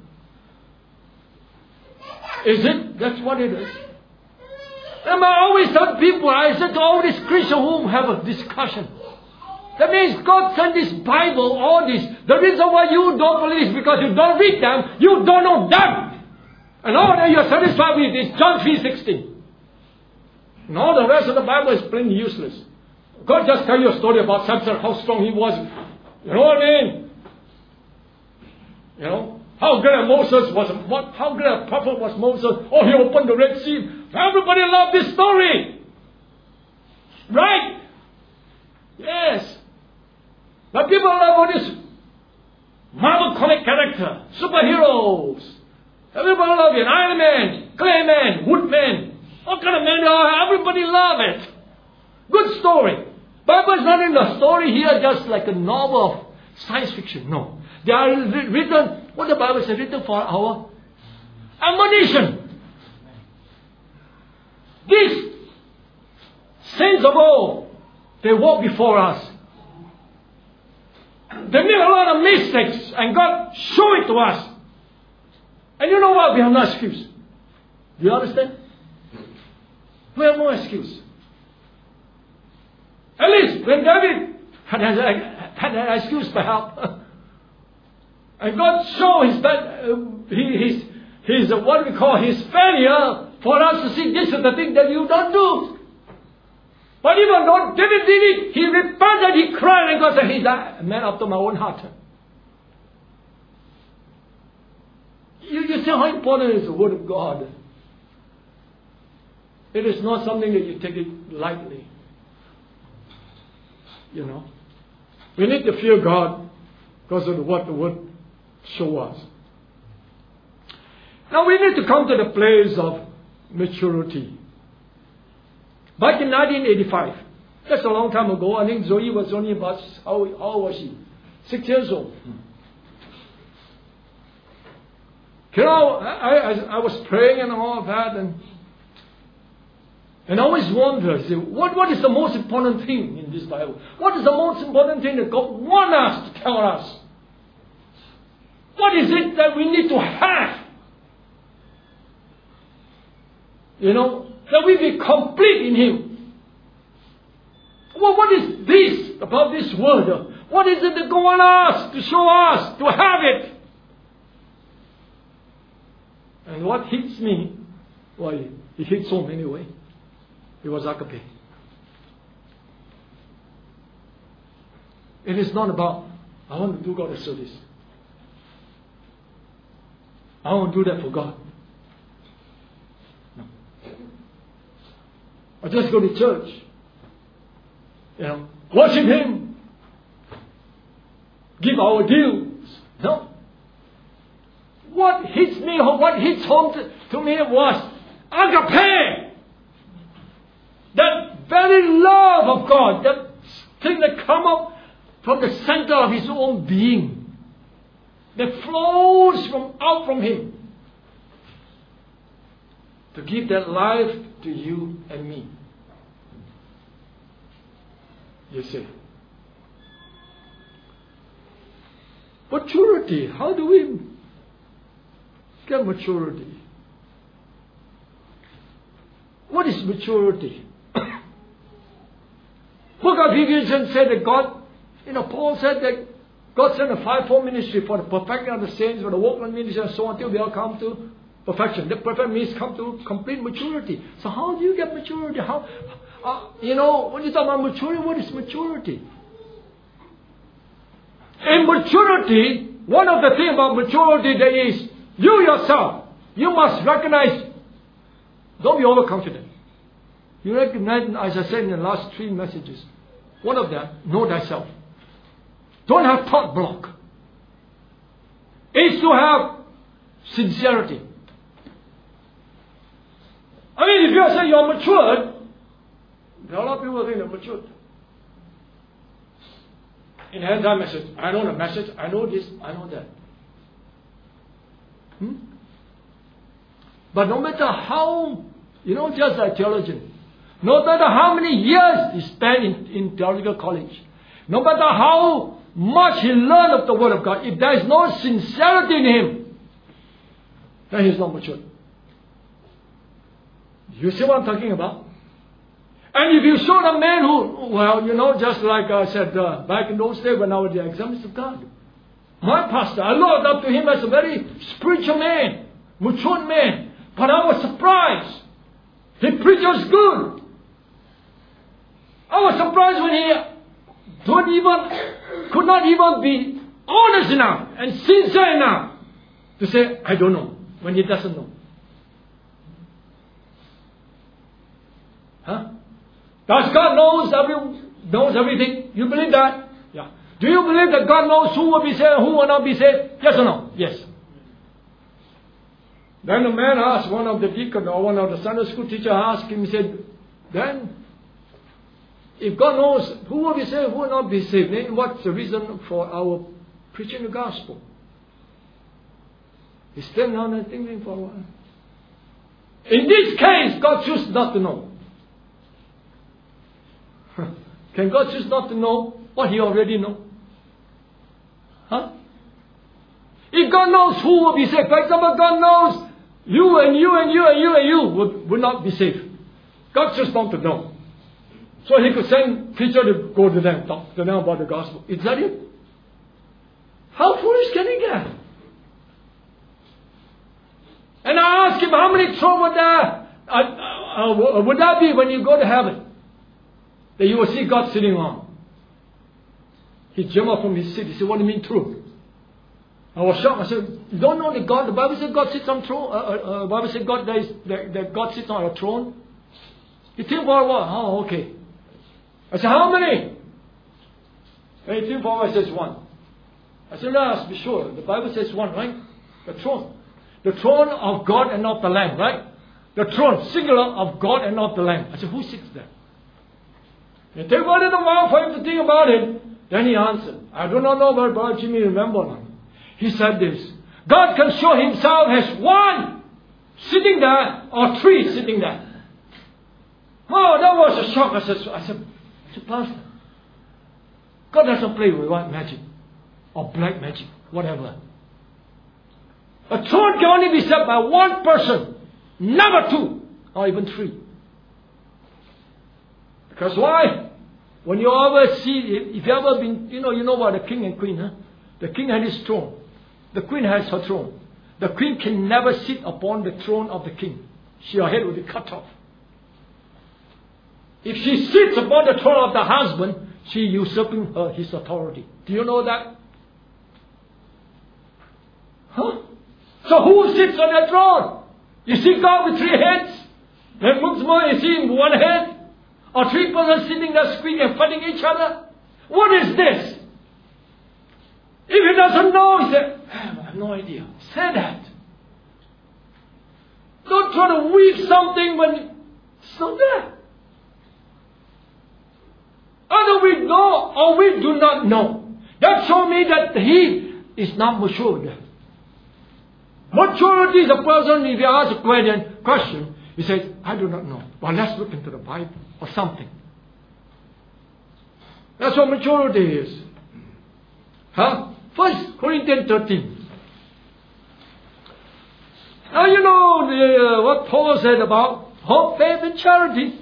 Is it? That's what it is. And I always tell people, I said to all these Christians who have a discussion, that means God sent this Bible, all this. The reason why you don't believe is because you don't read them, you don't know them. And all that you're satisfied with is John 3:16. And all the rest of the Bible is plain useless. God just tell you a story about Samson, how strong he was. You know what I mean? You know? How great Moses was, how great a prophet was Moses. Oh, he opened the Red Sea. Everybody loved this story. Right? Yes. But people love all this Marvel comic character, superheroes. Everybody love it. Iron Man, Clay Man, Woodman. What kind of man they are? Everybody love it. Good story. Bible is not in the story here just like a novel of science fiction. No. They are written, what the Bible says, written for our admonition. These saints of old, they walk before us. They make a lot of mistakes and God show it to us. And you know what? We have no excuse. Do you understand? We have no excuse. At least when David had an excuse for help. And God showed his what we call his failure for us to see this is the thing that you don't do. But even though David did it, he repented, he cried, and God said, he's a man after my own heart. You see how important is the Word of God. It is not something that you take it lightly. You know. We need to fear God because of what the Word shows us. Now we need to come to the place of maturity. Back in 1985, that's a long time ago. I think Zoe was only about, how old was she? 6 years old. You know, I was praying and all of that, and I always wonder, what is the most important thing in this Bible? What is the most important thing that God wants us to tell us? What is it that we need to have? You know, that we be complete in Him. Well, what is this about this word? What is it that God wants us to show us, to have it? And what hits me, well, it hits home anyway. It was agape. It is not about, I want to do God a service. I want to do that for God. No. I just go to church. You know, worship Him. Give our dues. No. What hits me, what hits home to me was agape. That very love of God, that thing that comes up from the center of His own being, that flows out from Him to give that life to you and me. You see. Maturity. How do we get maturity? What is maturity? Book of Ephesians said that God, Paul said that God sent a fivefold ministry for the perfecting of the saints, for the workman ministry, and so on, until we all come to perfection. The perfect means come to complete maturity. So how do you get maturity? How, when you talk about maturity, what is maturity? In maturity, one of the things about maturity that is, you yourself, you must recognize, don't be overconfident. You recognize, as I said in the last 3 messages, one of them, know thyself. Don't have thought block. It's to have sincerity. I mean, if you say you're matured, there are a lot of people think they're matured. In hand-time message, I know the message, I know this, I know that. But no matter how, just like theologian, no matter how many years he spent in theological college, no matter how much he learned of the Word of God, if there is no sincerity in him, then he is not mature. You see what I'm talking about? And if you saw the man who, just like I said back in those days when I was the Assemblies of God, my pastor, I looked up to him as a very spiritual man, mature man, but I was surprised. He preaches good. I was surprised when he could not even be honest enough and sincere enough to say, I don't know, when he doesn't know. Huh? Does God knows everything? You believe that? Yeah. Do you believe that God knows who will be saved and who will not be saved? Yes or no? Yes. Then the man asked, one of the deacon or one of the Sunday school teacher asked him, he said, then, if God knows who will be saved, who will not be saved, then what's the reason for our preaching the gospel? He stayed down and thinking for a while. In this case, God chooses not to know. Can God choose not to know what He already knows? Huh? If God knows who will be saved, for example, God knows you and you and you and you and you will not be saved. God just not to know. So He could send preacher to go to them, talk to them about the gospel. Is that it? How foolish can He get? And I asked him, how many thrones would that be when you go to heaven? That you will see God sitting on. He jumped up from his seat. He said, what do you mean true? I was shocked. I said, you don't know that God, the Bible said God sits on throne. The Bible said that God sits on a throne. He think for a while. Oh, okay. I said, how many? And he think for a while. He says, one. I said, let's be sure. The Bible says one, right? The throne. The throne of God and of the Lamb, right? The throne, singular, of God and of the Lamb. I said, who sits there? It took a little while for him to think about it. Then he answered, I do not know what Brother Jimmy remember now. He said this, God can show himself as one sitting there or three sitting there. Oh, that was a shock. I said, Pastor, God doesn't play with white magic or black magic, whatever. A throne can only be set by one person, never two or even three. Because why? When you ever see, if you ever been, you know about the king and queen, huh? The king had his throne. The queen has her throne. The queen can never sit upon the throne of the king. Her head will be cut off. If she sits upon the throne of the husband, she usurping his authority. Do you know that? Huh? So who sits on the throne? You see God with three heads? Then looks more, you see him one head? Or three persons sitting there screaming and fighting each other? What is this? If he doesn't know, he said, I have no idea. Say that. Don't try to weave something when it's not there. Either we know or we do not know. That shows me that he is not matured. Maturity is a person, if you ask a question, he says, I do not know. Well, let's look into the Bible or something. That's what maturity is. Huh? 1 Corinthians 13. Now you know what Paul said about hope, faith, and charity.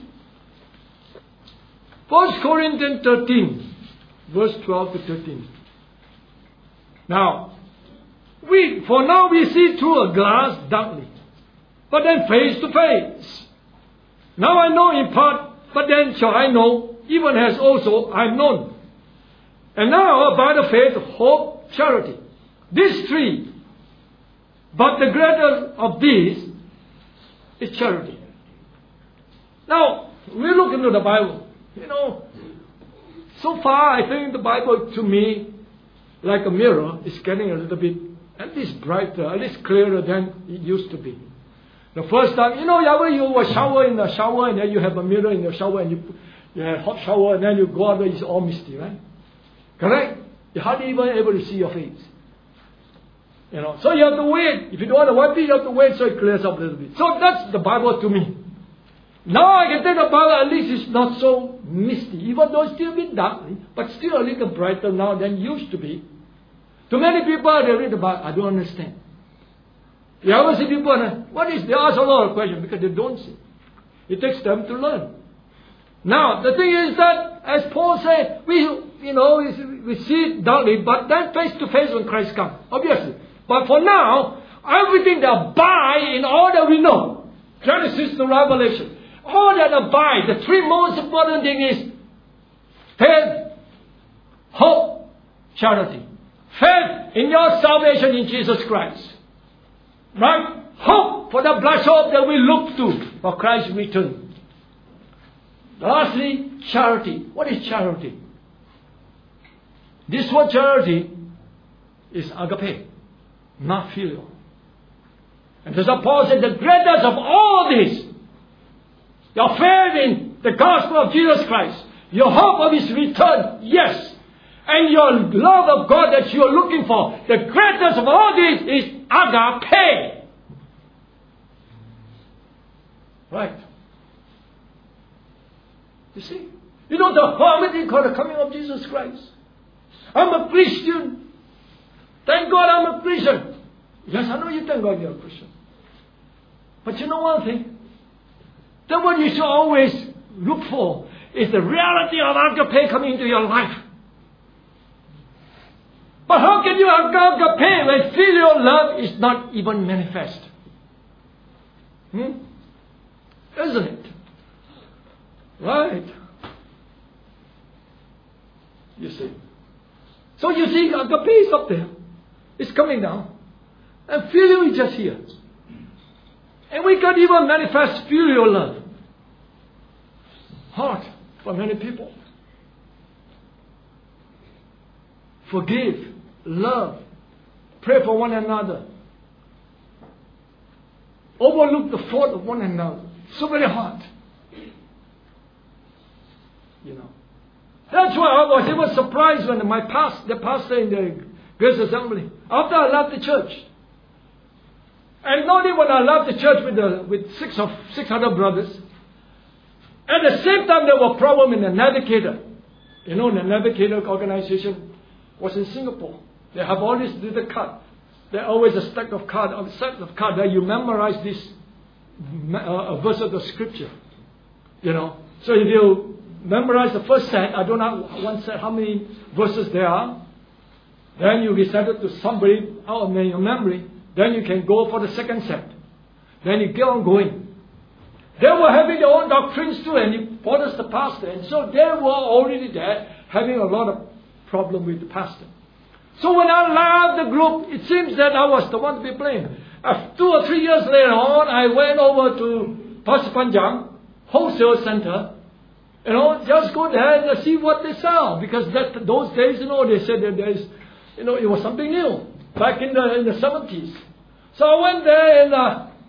1 Corinthians 13, verse 12 to 13. Now, for now we see through a glass darkly, but then face to face. Now I know in part, but then shall I know, even as also I am known. And now by the faith, hope, charity. These three. But the greater of these is charity. Now, we look into the Bible. So far I think the Bible to me, like a mirror, is getting a little bit at least brighter, at least clearer than it used to be. The first time, Yahweh, you will shower in the shower and then you have a mirror in the shower and you have a hot shower and then you go out there, it's all misty, right? Correct? You're hardly even able to see your face. So you have to wait. If you don't want to wipe it, you have to wait so it clears up a little bit. So that's the Bible to me. Now I can take the Bible, at least it's not so misty, even though it's still a bit dark, but still a little brighter now than it used to be. To many people, they read the Bible, I don't understand. You ever see people, what is, they ask a lot of questions because they don't see. It takes them to learn. Now, the thing is that, as Paul said, we see it darkly, but then face to face when Christ comes, obviously. But for now, everything that abide in all that we know, Genesis to Revelation, all that abide, the three most important things is faith, hope, charity. Faith in your salvation in Jesus Christ. Right? Hope for the blessed hope that we look to for Christ's return. Lastly, charity. What is charity? This word charity is agape, not filial. And as Paul said, the greatest of all this, your faith in the gospel of Jesus Christ, your hope of His return, yes, and your love of God that you are looking for, the greatest of all this is agape. Right. You see? The harmony called the coming of Jesus Christ. I'm a Christian. Thank God I'm a Christian. Yes, I know you thank God you're a Christian. But you know one thing? That what you should always look for is the reality of agape coming into your life. But how can you have agape when filial love is not even manifest? Isn't it? Right. You see. So you see, agape is up there. It's coming down. And filial is just here. And we can't even manifest filial love. Hard for many people. Forgive, love, pray for one another. overlook the fault of one another. So very hard. You know. That's why I was even surprised when the pastor in the Grace Assembly, after I left the church, and not even when I left the church with 600 brothers, at the same time there were problems in the Navigator. You know, the Navigator organization was in Singapore. They have all this little card. There's always a stack of card, a set of card that you memorize this verse of the scripture. You know, so if you memorize the first set, I don't know one set how many verses there are. Then you recite it to somebody out of your memory. Then you can go for the second set. Then you get on going. They were having their own doctrines too, and he follows the pastor. And so they were already there having a lot of problem with the pastor. So when I left the group, it seems that I was the one to be blamed. 2 or 3 years later on, I went over to Pasir Panjang Wholesale Center. You know, just go there and see what they sell. Because those days, you know, they said that there is, you know, it was something new. Back in the 70s. So I went there and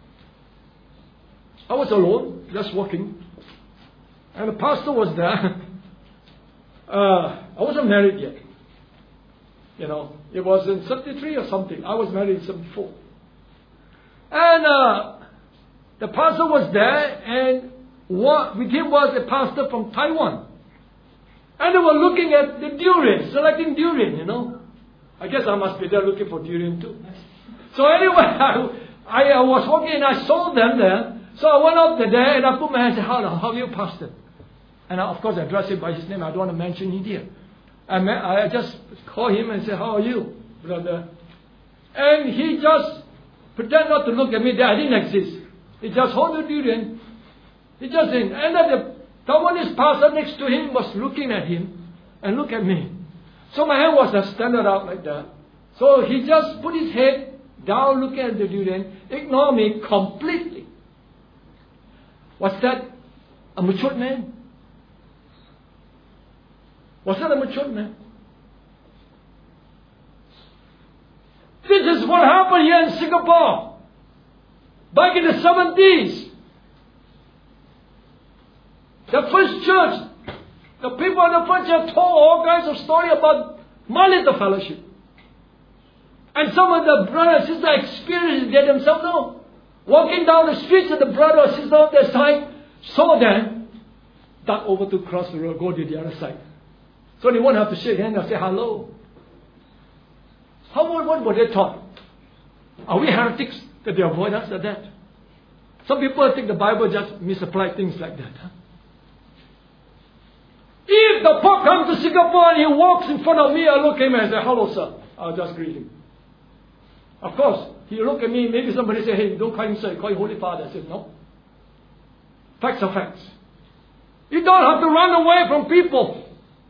I was alone, just walking. And the pastor was there. I wasn't married yet. You know, it was in 73 or something. I was married in 74. And the pastor was there, and with him was a pastor from Taiwan. And they were looking at the durian, selecting durian, you know. I guess I must be there looking for durian too. So anyway, I was walking and I saw them there. So I went up there and I put my hand and said, how are you, pastor? And of course I addressed him by his name. I don't want to mention it here. I just called him and said, how are you, brother? And he just pretended not to look at me. I didn't exist. He just hold the durian. He just didn't. And then the Taiwanese pastor next to him was looking at him and look at me. So my hand was just standing out like that. So he just put his head down looking at the durian, ignore me completely. Was that a matured man? Was that a matured man? This is what happened here in Singapore. Back in the 70s. The first church, the people in the first church told all kinds of stories about my little fellowship. And some of the brothers and sisters experienced it themselves know. Walking down the streets of the brother or sister on their side, saw them, duck over to cross the road, go to the other side. So they won't have to shake hands and say hello. What were they taught? Are we heretics that they avoid us like that? Some people think the Bible just misapplied things like that. Huh? If the Pope comes to Singapore and he walks in front of me, I look at him and say, hello sir. I'll just greet him. Of course, he look at me, maybe somebody say, hey, don't call him sir, call him Holy Father. I said, no. Facts are facts. You don't have to run away from people.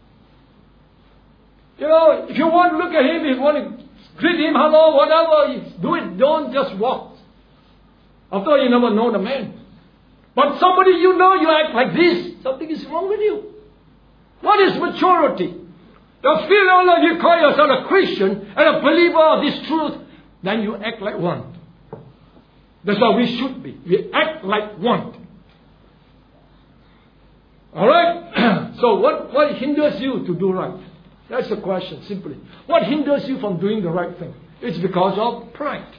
You know, if you want to look at him, if you want to greet him, hello, whatever, do it. Don't just walk. After all, you never know the man. But somebody you know, you act like this. Something is wrong with you. What is maturity? The feeling that you call yourself a Christian and a believer of this truth, then you act like one. That's how we should be. We act like one. Alright? So what hinders you to do right? That's the question, simply. What hinders you from doing the right thing? It's because of pride.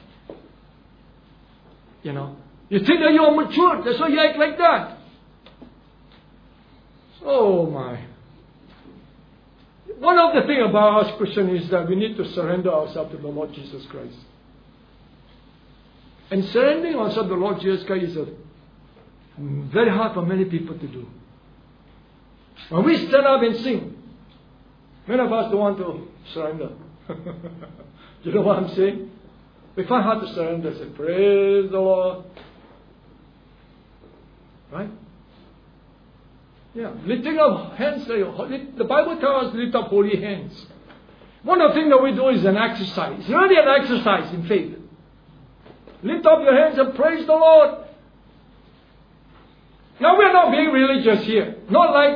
You know, you think that you're mature, that's why you act like that. Oh my. One of the things about us Christians is that we need to surrender ourselves to the Lord Jesus Christ. And surrendering ourselves to the Lord Jesus Christ is very hard for many people to do. When we stand up and sing, many of us don't want to surrender. You know what I'm saying? We find hard to surrender. Say, praise the Lord. Right? Yeah. Lifting up hands. The Bible tells us to lift up holy hands. One of the things that we do is an exercise. It's really an exercise in faith. Lift up your hands and praise the Lord. Now we're not being religious here. Not like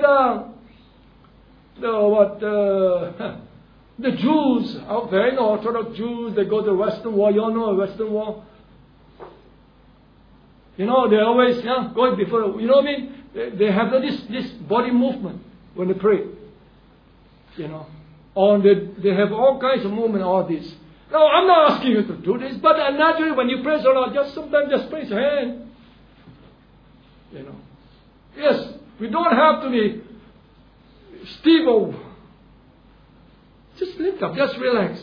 the Jews out there, Orthodox Jews, they go to the Western Wall. You all know the Western Wall. You know, they always going before. You know what I mean? They have this body movement when they pray. You know, or they have all kinds of movement. All this. Now, I'm not asking you to do this, but naturally, when you praise the Lord, sometimes just praise your hand. You know, yes, we don't have to be stiff or just lift up, just relax.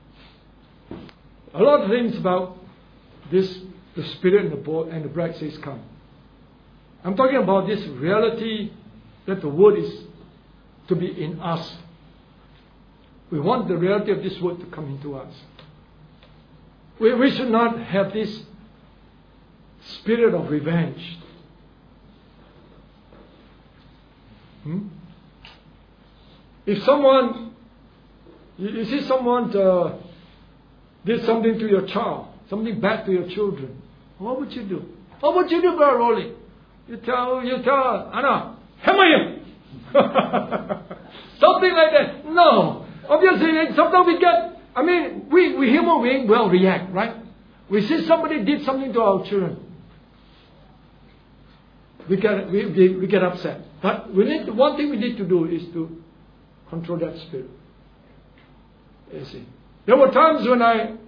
A lot of things about this, the Spirit and the bride says, "Come." I'm talking about this reality that the Word is to be in us. We want the reality of this Word to come into us. We should not have this spirit of revenge. If someone, you see someone did something to your child, something bad to your children, what would you do? What would you do, Brother Rolly? You tell Anna, hammer him. Something like that. No. Obviously, sometimes we human beings will react, right? We see somebody did something to our children. We get upset. But one thing we need to do is to control that spirit. You see. There were times when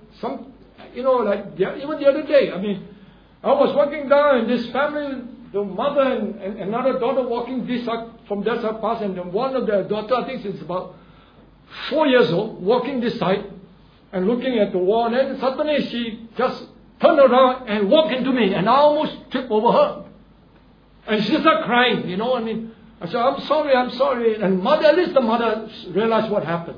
even the other day, I was walking down and this family, the mother and another daughter walking this side, from that side past, and one of their daughter, I think it's about 4 years old, walking this side and looking at the wall, and then suddenly she just turned around and walked into me, and I almost tripped over her. And she started crying, I said, I'm sorry. And at least the mother realized what happened.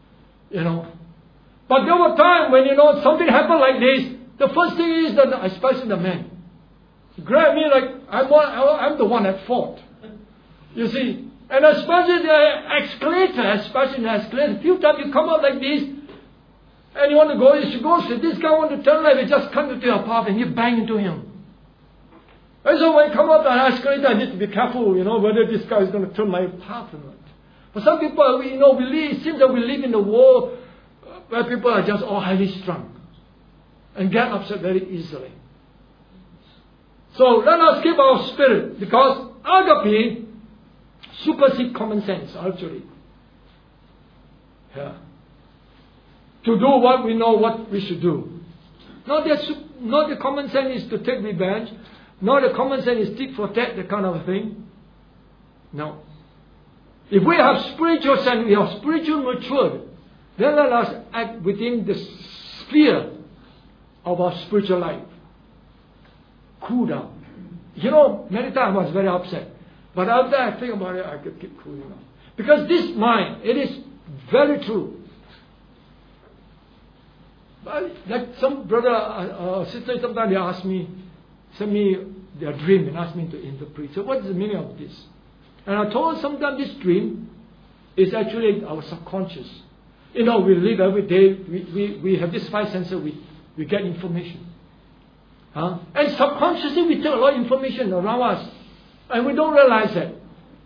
But there were times when, something happened like this, the first thing is that, especially the man, grab me like I'm the one at fault. You see? And especially the escalator, a few times you come out like this, and you want to go, she goes, this guy wants to turn left, you just come into your path and you bang into him. And so when I come up the escalator, I need to be careful, whether this guy is going to turn my path or not. For some people, it seems that we live in a world where people are just all highly strung and get upset very easily. So let us keep our spirit, because agape supersedes common sense, actually. Yeah. To do what we know what we should do. Not the common sense is to take revenge. Not the common sense is tit for tat, that kind of thing. No. If we have spiritual sense, we are spiritually matured, then let us act within the sphere of our spiritual life. Cool down. Many times I was very upset. But after I think about it, I could keep cooling down. Because this mind, it is very true. But like some brother or sister, sometimes they send me their dream and ask me to interpret. So what is the meaning of this? And I told them sometimes this dream is actually our subconscious. We live every day, we have this five senses, we get information. And subconsciously we take a lot of information around us. And we don't realize that.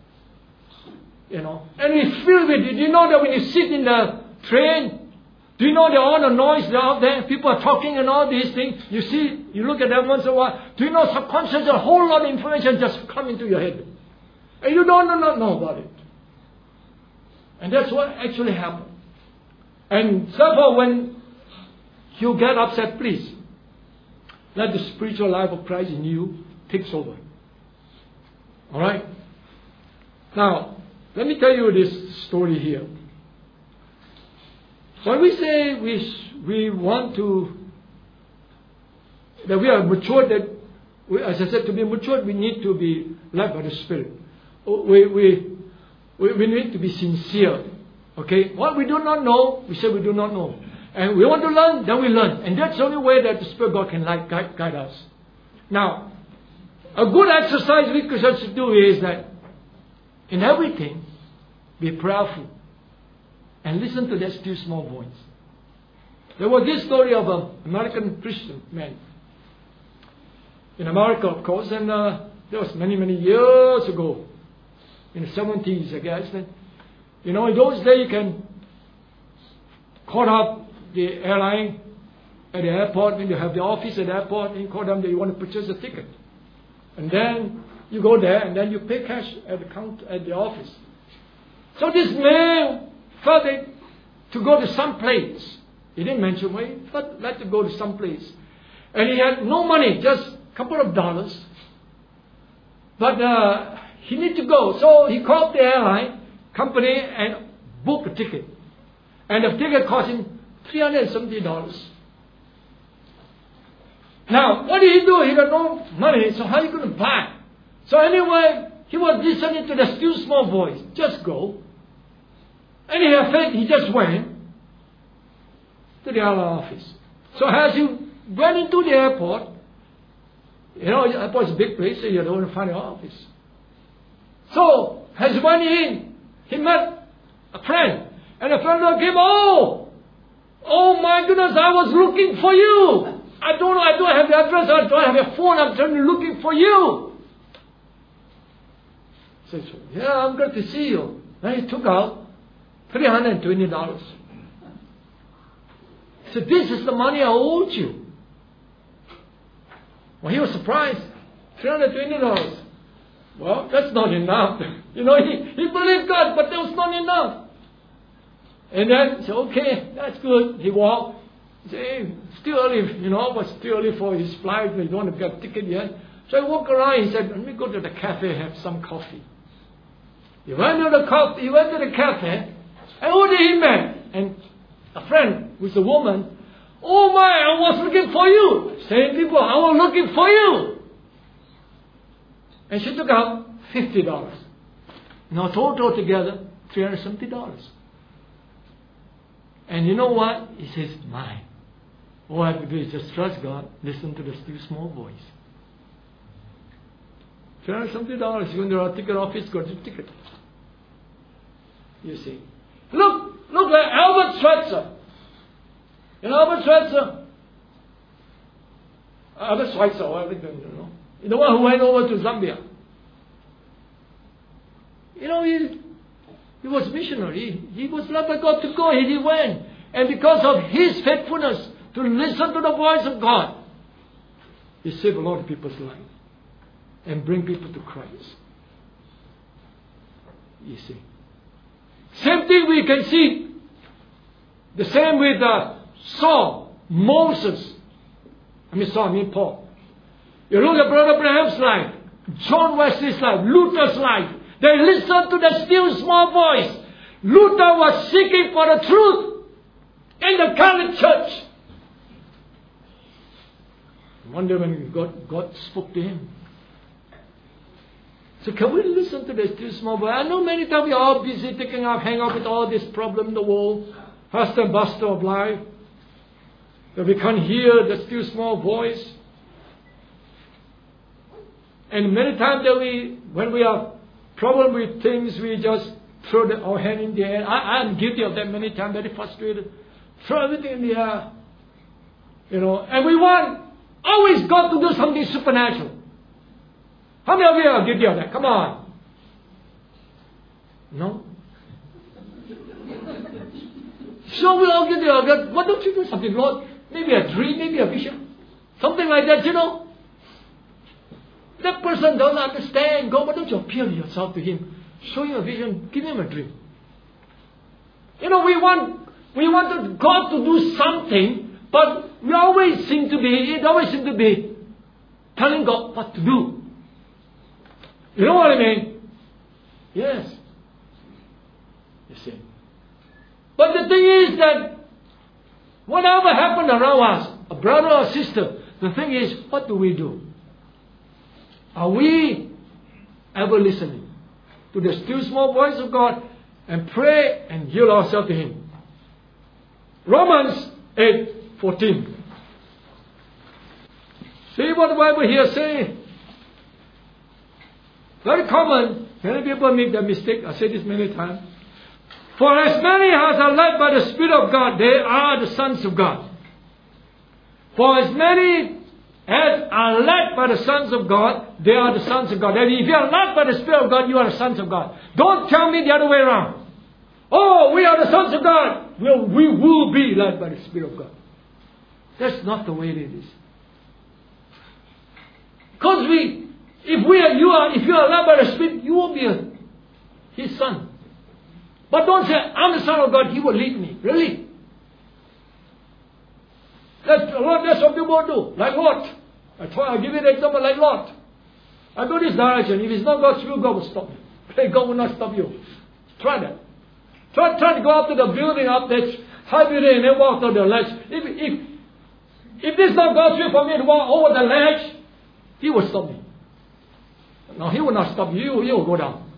And we feel it. Do you know that when you sit in the train, do you know that all the noise out there, people are talking and all these things, you look at them once in a while, do you know subconsciously a whole lot of information just come into your head. And you don't know about it. And that's what actually happened. And therefore when you get upset, please, let the spiritual life of Christ in you takes over. Alright? Now, let me tell you this story here. When we say we want that we are matured, as I said, to be matured, we need to be led by the Spirit. We need to be sincere. Okay? What we do not know, we say we do not know. And we want to learn, then we learn. And that's the only way that the Spirit of God can guide us. Now, a good exercise we should do is that in everything, be prayerful and listen to that still small voice. There was this story of an American Christian man in America, of course, and that was many, many years ago, in the 70s, I guess. And, in those days you can call up the airline at the airport, when you have the office at the airport, and you call them that you want to purchase a ticket. And then you go there and then you pay cash at the office. So this man felt it to go to some place. He didn't mention where, he felt like to go to some place. And he had no money, just a couple of dollars. But he needed to go. So he called the airline company and booked a ticket. And the ticket cost him $370. Now, what did he do? He got no money, so how are you going to buy? So anyway, he was listening to the still small voice. Just go. And he had faith, he just went to the airline office. So as he went into the airport, you know, the airport is a big place, so you don't want to find an office. So, as he went in, he met a friend. And the friend came, oh my goodness, I was looking for you. I don't have the address, I don't have your phone, I'm looking for you. He says, yeah, I'm glad to see you. And he took out $320. He said, this is the money I owed you. Well, he was surprised. $320. Well, that's not enough. You know, he believed God, but that was not enough. And then he said, okay, that's good. He walked. He said, hey, still early, you know, but still early for his flight. He don't want to get a ticket yet. So he walked around. He said, let me go to the cafe and have some coffee. He went to the cafe. And who did he meet? And a friend with a woman. Oh my, I was looking for you. Same people, I was looking for you. And she took out $50. Now total together, $370. And you know what? He says, mine. All I have to do is just trust God, listen to the still small voice. $370. You go to our ticket office, got the ticket. You see. Look like Albert Schweitzer. You know Albert Schweitzer? Albert Schweitzer, whatever you know. The one who went over to Zambia. You know, he was missionary. He was led by God to go. He went. And because of his faithfulness to listen to the voice of God, he saved a lot of people's lives and bring people to Christ. You see. Same thing we can see. The same with Saul, Moses. Paul. You look at Brother Abraham's life, John Wesley's life, Luther's life. They listened to the still small voice. Luther was seeking for the truth in the Catholic Church. One day when God spoke to him. So can we listen to the still small voice? I know many times we are all busy taking up, hang up with all this problem in the world, hustle and bustle of life, that we can't hear the still small voice. And many times that when we have problem with things, we just throw our hand in the air. I am guilty of that many times, very frustrated. Throw everything in the air. You know, and we want always God to do something supernatural. How many of you are guilty of that? Come on. No? So we all guilty of that. Why don't you do something, Lord? Maybe a dream, maybe a vision. Something like that, you know. That person doesn't understand. God, why don't you appeal yourself to him? Show him a vision. Give him a dream. You know, we want God to do something, but it always seem to be telling God what to do. You know what I mean? Yes. You see. But the thing is that whatever happened around us, a brother or sister, the thing is, what do we do? Are we ever listening to the still small voice of God and pray and yield ourselves to him? Romans 8:14. See what the Bible here says? Very common. Many people make that mistake. I said this many times. For as many as are led by the Spirit of God, they are the sons of God. For as many as are led by the sons of God, they are the sons of God. And if you are led by the Spirit of God, you are the sons of God. Don't tell me the other way around. Oh, we are the sons of God. Well, we will be led by the Spirit of God. That's not the way it is. Because If you are loved by the Spirit, you will be His son. But don't say, I'm the Son of God, He will lead me. Really? That's what people do. Like Lot. I'll give you an example like Lot. I go this direction. If it's not God's will, God will stop me. Pray, God will not stop you. Try that. Try to go up to the building up that's high building and then walk to the ledge. If this is not God's will for me to walk over the ledge, He will stop me. No, He will not stop you. You will go down.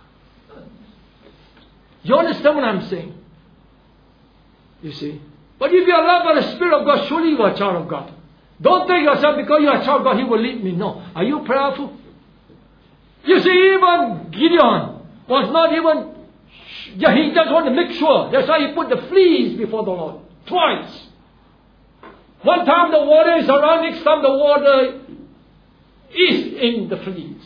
You understand what I'm saying? You see? But if you are loved by the Spirit of God, surely you are a child of God. Don't think yourself because you are a child of God, He will lead me. No. Are you prayerful? You see, even Gideon was not even... Yeah, he just wanted to make sure. That's why he put the fleece before the Lord. Twice. One time the water is around, next time the water is in the fleece.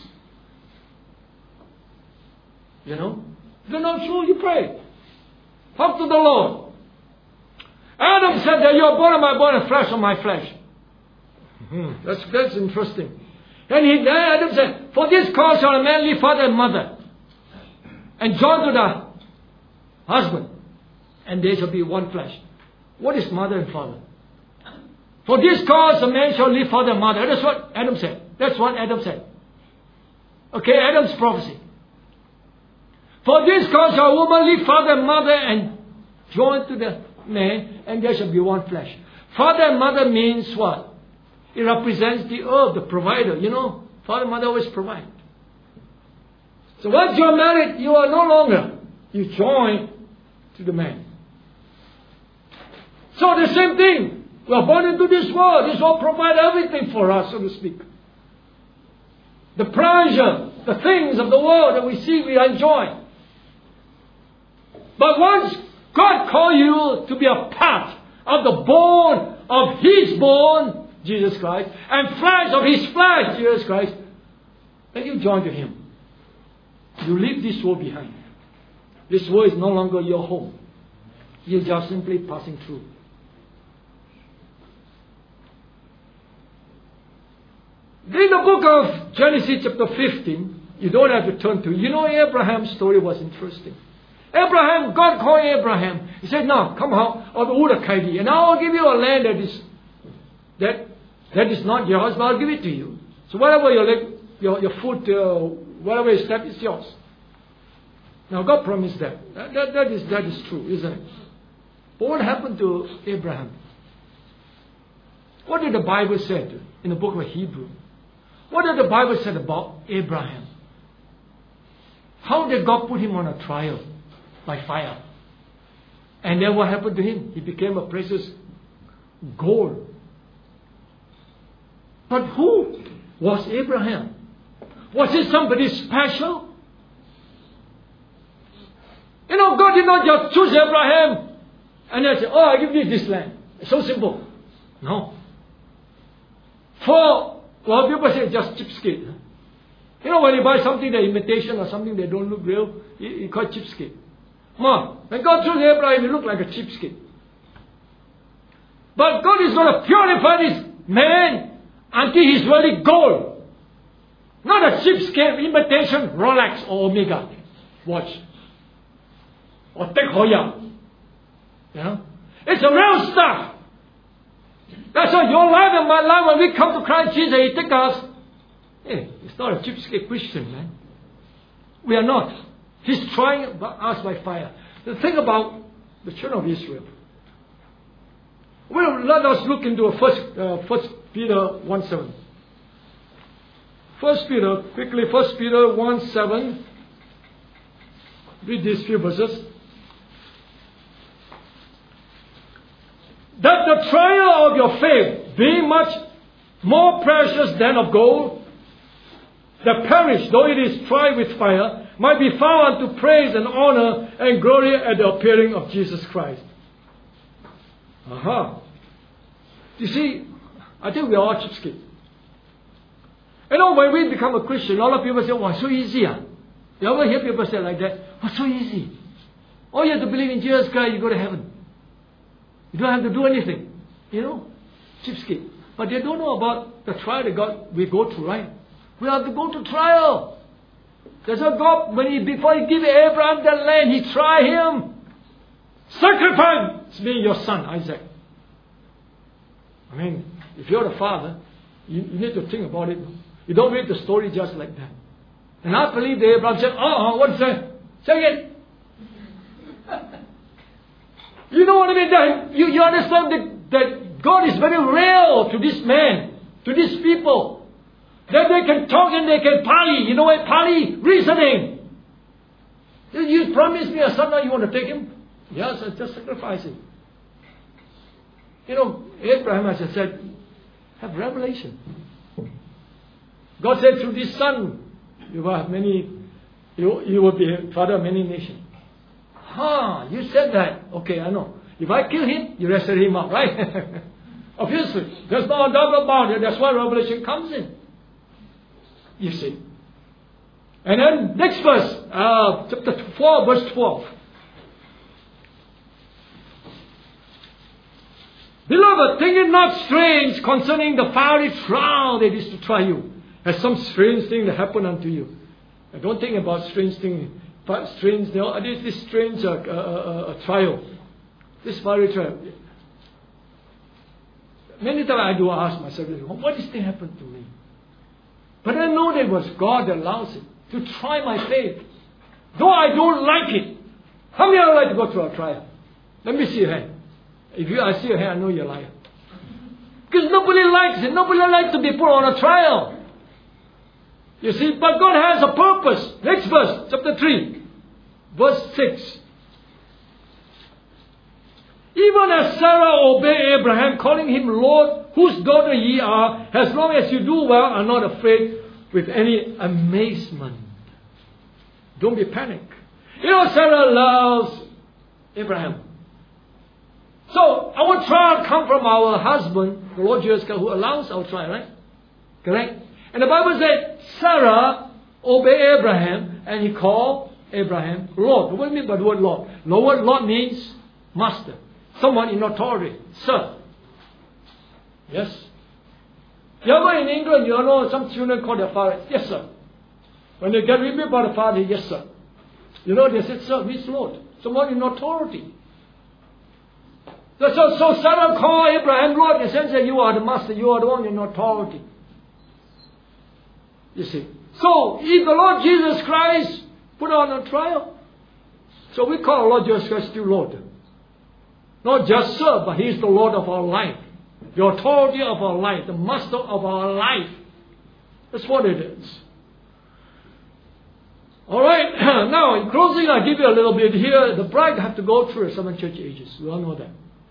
You know? If you're not sure, you pray. Talk to the Lord. Adam said that you are bone of my bone and flesh of my flesh. That's interesting. And Adam said, for this cause shall a man leave father and mother, and join to the husband, and they shall be one flesh. What is mother and father? For this cause a man shall leave father and mother. That's what Adam said. That's what Adam said. Okay, Adam's prophecy. For this cause shall a woman leave father and mother and join to the man, and there shall be one flesh. Father and mother means what? It represents the earth, the provider. You know, father and mother always provide. So once you are married, you are no longer. You join to the man. So the same thing. We are born into this world. This world provides everything for us, so to speak. The pleasure, the things of the world that we see, we enjoy. But once God calls you to be a part of the bone of His bone, Jesus Christ, and flesh of His flesh, Jesus Christ, then you join to Him. You leave this world behind. This world is no longer your home. You're just simply passing through. In the book of Genesis chapter 15, you don't have to turn to. You know, Abraham's story was interesting. Abraham, God called Abraham. He said, now, come out of Ur of Chaldea, and I will give you a land that is not yours, but I'll give it to you. So whatever your foot, whatever you step, is yours. Now God promised that. That is true, isn't it? But what happened to Abraham? What did the Bible say in the book of Hebrews? What did the Bible say about Abraham? How did God put him on a trial? By fire. And then what happened to him? He became a precious gold. But who was Abraham? Was he somebody special? You know, God did not just choose Abraham and then say, oh, I give you this land. It's so simple. No. For, well, people say just cheapskate. You know, when you buy something that imitation or something that don't look real, you call it cheapskate. When God chose Abraham, he looked like a cheapskate. But God is going to purify this man until he's really gold. Not a cheapskate imitation Rolex or Omega watch. Or Tag Heuer. You know? It's a real stuff. That's why your life and my life, when we come to Christ Jesus, He takes us. Hey, it's not a cheapskate Christian, man. We are not. He's trying us by fire. The thing about the children of Israel. Well, let us look into First Peter 1:7. First Peter, quickly, 1 Peter 1:7. Read these few verses. That the trial of your faith, being much more precious than of gold, that perish, though it is tried with fire, might be found unto praise and honor and glory at the appearing of Jesus Christ. You see, I think we are all cheapskates. You know, when we become a Christian, a lot of people say, oh, it's so easy. You ever hear people say like that? Oh, so easy. All you have to believe in Jesus Christ, you go to heaven. You don't have to do anything. You know, cheapskate. But they don't know about the trial that we go through, right? We have to go to trial. That's why God, before He gave Abraham the land, He tried him. Sacrifice me your son, Isaac. I mean, if you're the father, you need to think about it. You don't read the story just like that. And I believe that Abraham said, what is that? Say again. You know what I mean? You understand that God is very real to this man, to these people. That they can talk and they can parley. You know what? Parley, reasoning. You promised me a son, now you want to take him? Yes, I just sacrifice him. You know, Abraham, as I said, have revelation. God said through this son, you will have you will be a father of many nations. You said that. Okay, I know. If I kill him, you rested him up, right? Obviously. There's no doubt about it. That's why Revelation comes in. You see. And then next verse, chapter 4, verse 12. Beloved, think it not strange concerning the fiery trial that is to try you. As some strange thing that happened unto you. I don't think about strange thing. This strange trial. This fiery trial. Many times I do ask myself, what this thing happened to me? But I know that it was God that allows it to try my faith. Though I don't like it. How many of you like to go through a trial? Let me see your hand. If I see your hand, I know you're a liar. Because nobody likes it. Nobody likes to be put on a trial. You see, but God has a purpose. Next verse, chapter 3, verse 6. Even as Sarah obeyed Abraham, calling him Lord, whose daughter ye are, as long as you do well, are not afraid with any amazement. Don't be panicked. You know, Sarah loves Abraham. So, our trial comes from our husband, the Lord Jesus Christ, who allows our trial, right? Correct? And the Bible said, Sarah obeyed Abraham, and he called Abraham Lord. What do you mean by the word Lord? The word Lord means master. Someone in authority. Sir. Yes? You ever in England, you know, some children call their father, yes sir. When they get rebuked by the father, yes sir. You know, they said, sir means Lord. Someone in authority. So Sarah called Abraham Lord in the sense that you are the master, you are the one in authority. You see. So, if the Lord Jesus Christ put on a trial, so we call Lord Jesus Christ still Lord. Not just sir, but He is the Lord of our life. The authority of our life, the master of our life. That's what it is. Alright, now in closing I'll give you a little bit here. The bride have to go through 7 church ages. We all know that.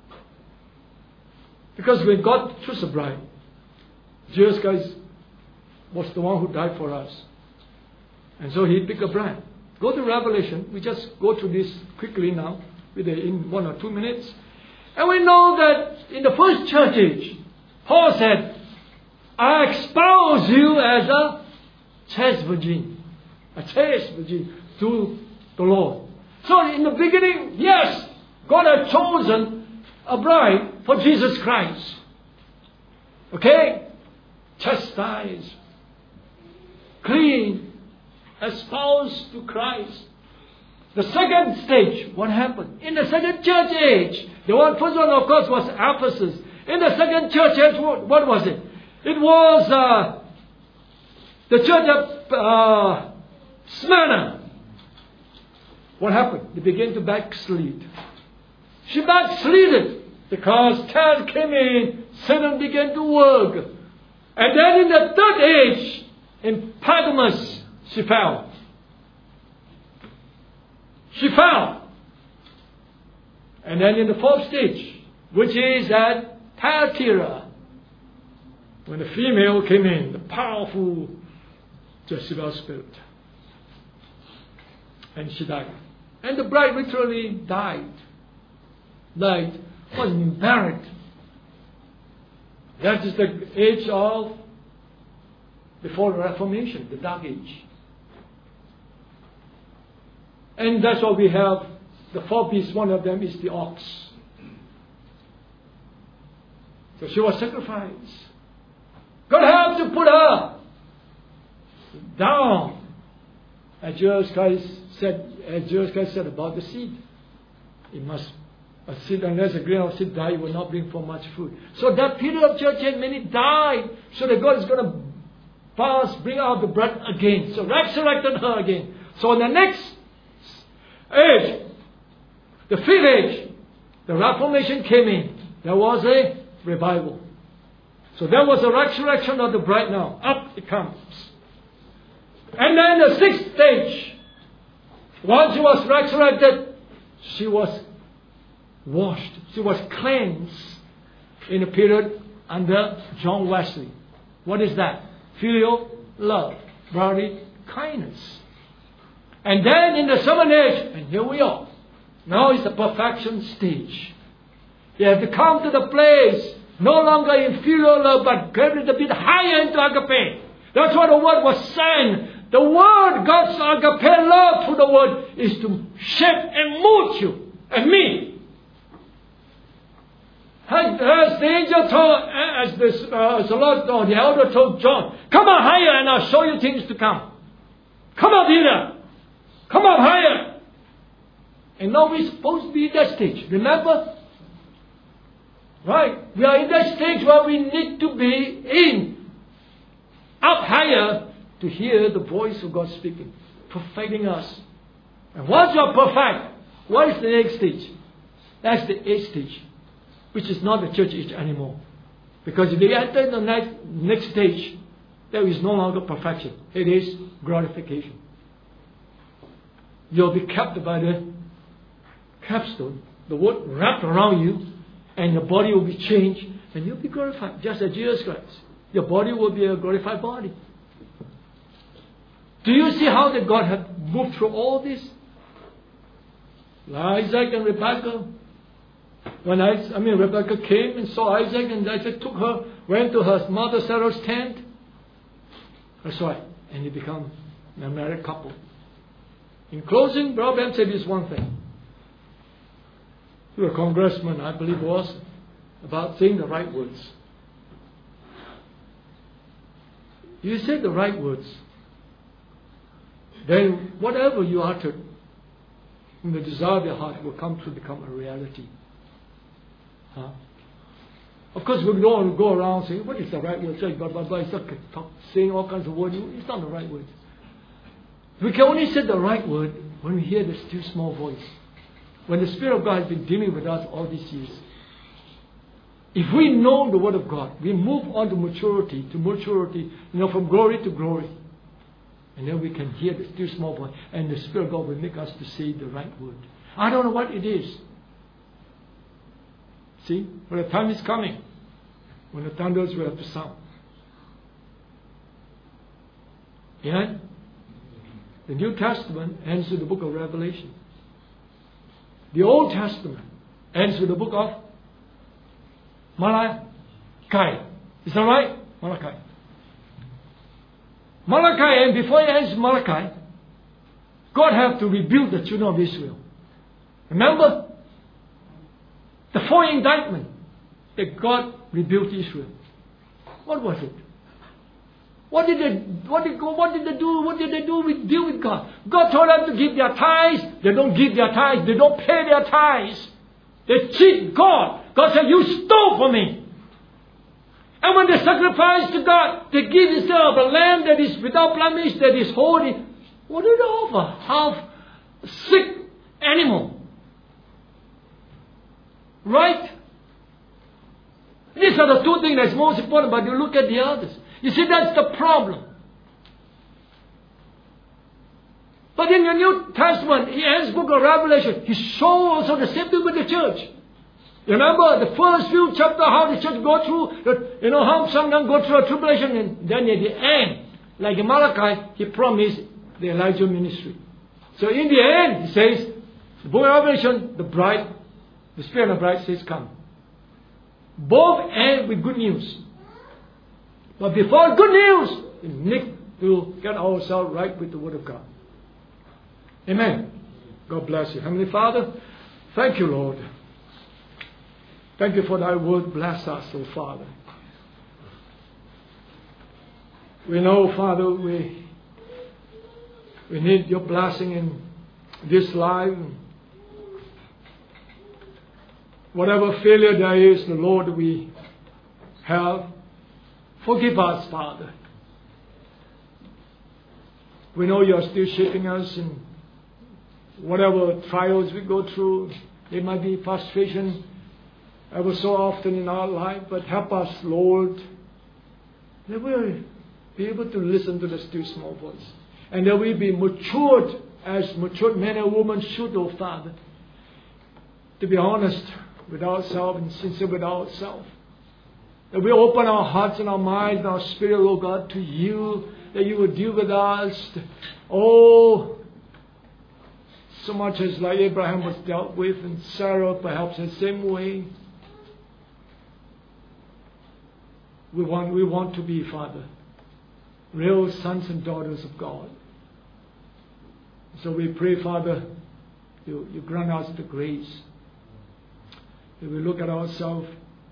Because when God chose a bride, Jesus Christ was the one who died for us. And so He picked a bride. Go to Revelation. We just go through this quickly now, in 1 or 2 minutes. And we know that in the first church age, Paul said, I espouse you as a chaste virgin. A chaste virgin to the Lord. So in the beginning, yes, God had chosen a bride for Jesus Christ. Okay? Chastised. Clean. Espoused to Christ. The second stage, what happened? In the second church age, first one of course was Ephesus. In the second church age, what was it? It was the church of Smyrna. What happened? They began to backslid. She backslided because terror came in, Satan began to work. And then in the third age, in Pergamos, she fell. She fell. And then in the fourth stage, which is at Thyatira, when the female came in, the powerful Jezebel spirit. And she died. And the bride literally died. Wasn't married. That is the age of before the Reformation, the Dark Age. And that's why we have the 4 beasts. One of them is the ox. So she was sacrificed. God had to put her down. As Jesus Christ said about the seed. A seed, unless a grain of seed die, it will not bring forth much fruit. So that period of church age, many died, so that God is going to bring out the bread again. So resurrected her again. So in the next age, the fifth age, the Reformation came in. There was a revival. So there was a resurrection of the bride now. Up it comes. And then the sixth stage, once she was resurrected, she was washed. She was cleansed in a period under John Wesley. What is that? Filial love, brotherly kindness. And then in the seventh age, and here we are. Now is the perfection stage. You have to come to the place, no longer in filial love, but get a bit higher into agape. That's what the word was saying. The word, God's agape love through the word, is to shape and mold you and me. As the angel told, as the Lord told, the elder told John, come up higher and I'll show you things to come. Come up here. Come up higher. And now we're supposed to be in that stage. Remember? Right. We are in that stage where we need to be in. Up higher to hear the voice of God speaking. Perfecting us. And once you are perfect, what is the next stage? That's the eighth stage. Which is not the church age anymore. Because if you enter the next stage, there is no longer perfection. It is glorification. You'll be kept by the capstone, the word wrapped around you, and your body will be changed, and you'll be glorified, just as Jesus Christ. Your body will be a glorified body. Do you see how that God had moved through all this? Isaac and Rebekah. When Rebekah came and saw Isaac, and Isaac took her, went to her mother Sarah's tent. That's right. And they become a married couple. In closing, Brother Ben said this one thing. To a congressman, I believe it was, about saying the right words. You said the right words. Then whatever you uttered in the desire of your heart will come to become a reality. Huh? Of course, we don't go around saying, what is the right word? Saying all kinds of words. It's not the right word. We can only say the right word when we hear the still small voice. When the Spirit of God has been dealing with us all these years. If we know the Word of God, we move on to maturity, from glory to glory. And then we can hear the still small voice. And the Spirit of God will make us to say the right word. I don't know what it is. See, but the time is coming when the thunders will have to sound. Yeah? The New Testament ends with the book of Revelation. The Old Testament ends with the book of Malachi. Is that right? Malachi. And before it ends Malachi, God had to rebuild the children of Israel. Remember? The four indictment that God rebuilt Israel. What was it? What did they do? What did they do with deal with God? God told them to give their tithes. They don't give their tithes. They don't pay their tithes. They cheat God. God said, you stole from me. And when they sacrifice to God, they give instead of a lamb that is without blemish, that is holy. What did they offer? Half sick animal. Right? These are the two things that's most important, but you look at the others. You see, that's the problem. But in the New Testament, in his book of Revelation, he shows also the same thing with the church. You remember the first few chapters, how the church go through, how some of them go through a tribulation, and then at the end, like in Malachi, he promised the Elijah ministry. So in the end, he says, the book of Revelation, the Spirit of the bride says, come. Both end with good news. But before good news, we need to get ourselves right with the Word of God. Amen. God bless you. Heavenly Father, thank you, Lord. Thank you for thy word. Bless us, O Father. We know, Father, we We need your blessing in this life. Whatever failure there is, the Lord, we have, forgive us, Father. We know you are still shaping us in whatever trials we go through. There might be frustration ever so often in our life, but help us, Lord, that we'll be able to listen to the still small voice. And that we be matured as matured men and women should, oh Father. To be honest with ourselves and sincere with ourselves. That we open our hearts and our minds and our spirit, oh God, to you. That you would deal with us. Oh, so much as like Abraham was dealt with, and Sarah perhaps the same way. We want to be, Father, real sons and daughters of God. So we pray, Father, you grant us the grace that we look at ourselves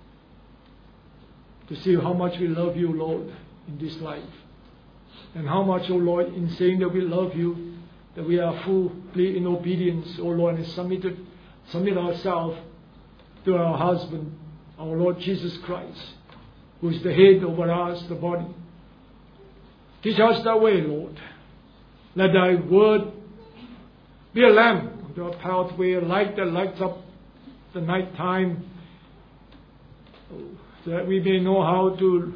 to see how much we love you, Lord, in this life. And how much, O Lord, in saying that we love you, that we are fully in obedience, O Lord, and submit ourselves to our husband, our Lord Jesus Christ, who is the head over us, the body. Teach us that way, Lord. Let thy word be a lamp unto our pathway, a light that lights up the night time, so that we may know how to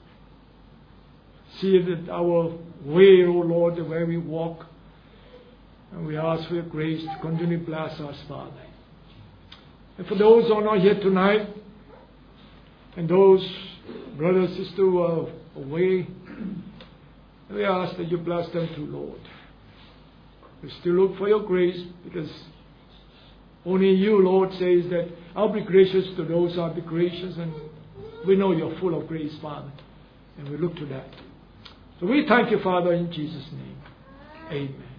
see that our way, O Lord, the way we walk. And we ask for your grace to continue to bless us, Father. And for those who are not here tonight, and those brothers and sisters who are away, we ask that you bless them too, Lord. We still look for your grace, because only you, Lord, says that I'll be gracious to those who I'll be gracious, and we know you're full of grace, Father, and we look to that. So we thank you, Father, in Jesus' name. Amen.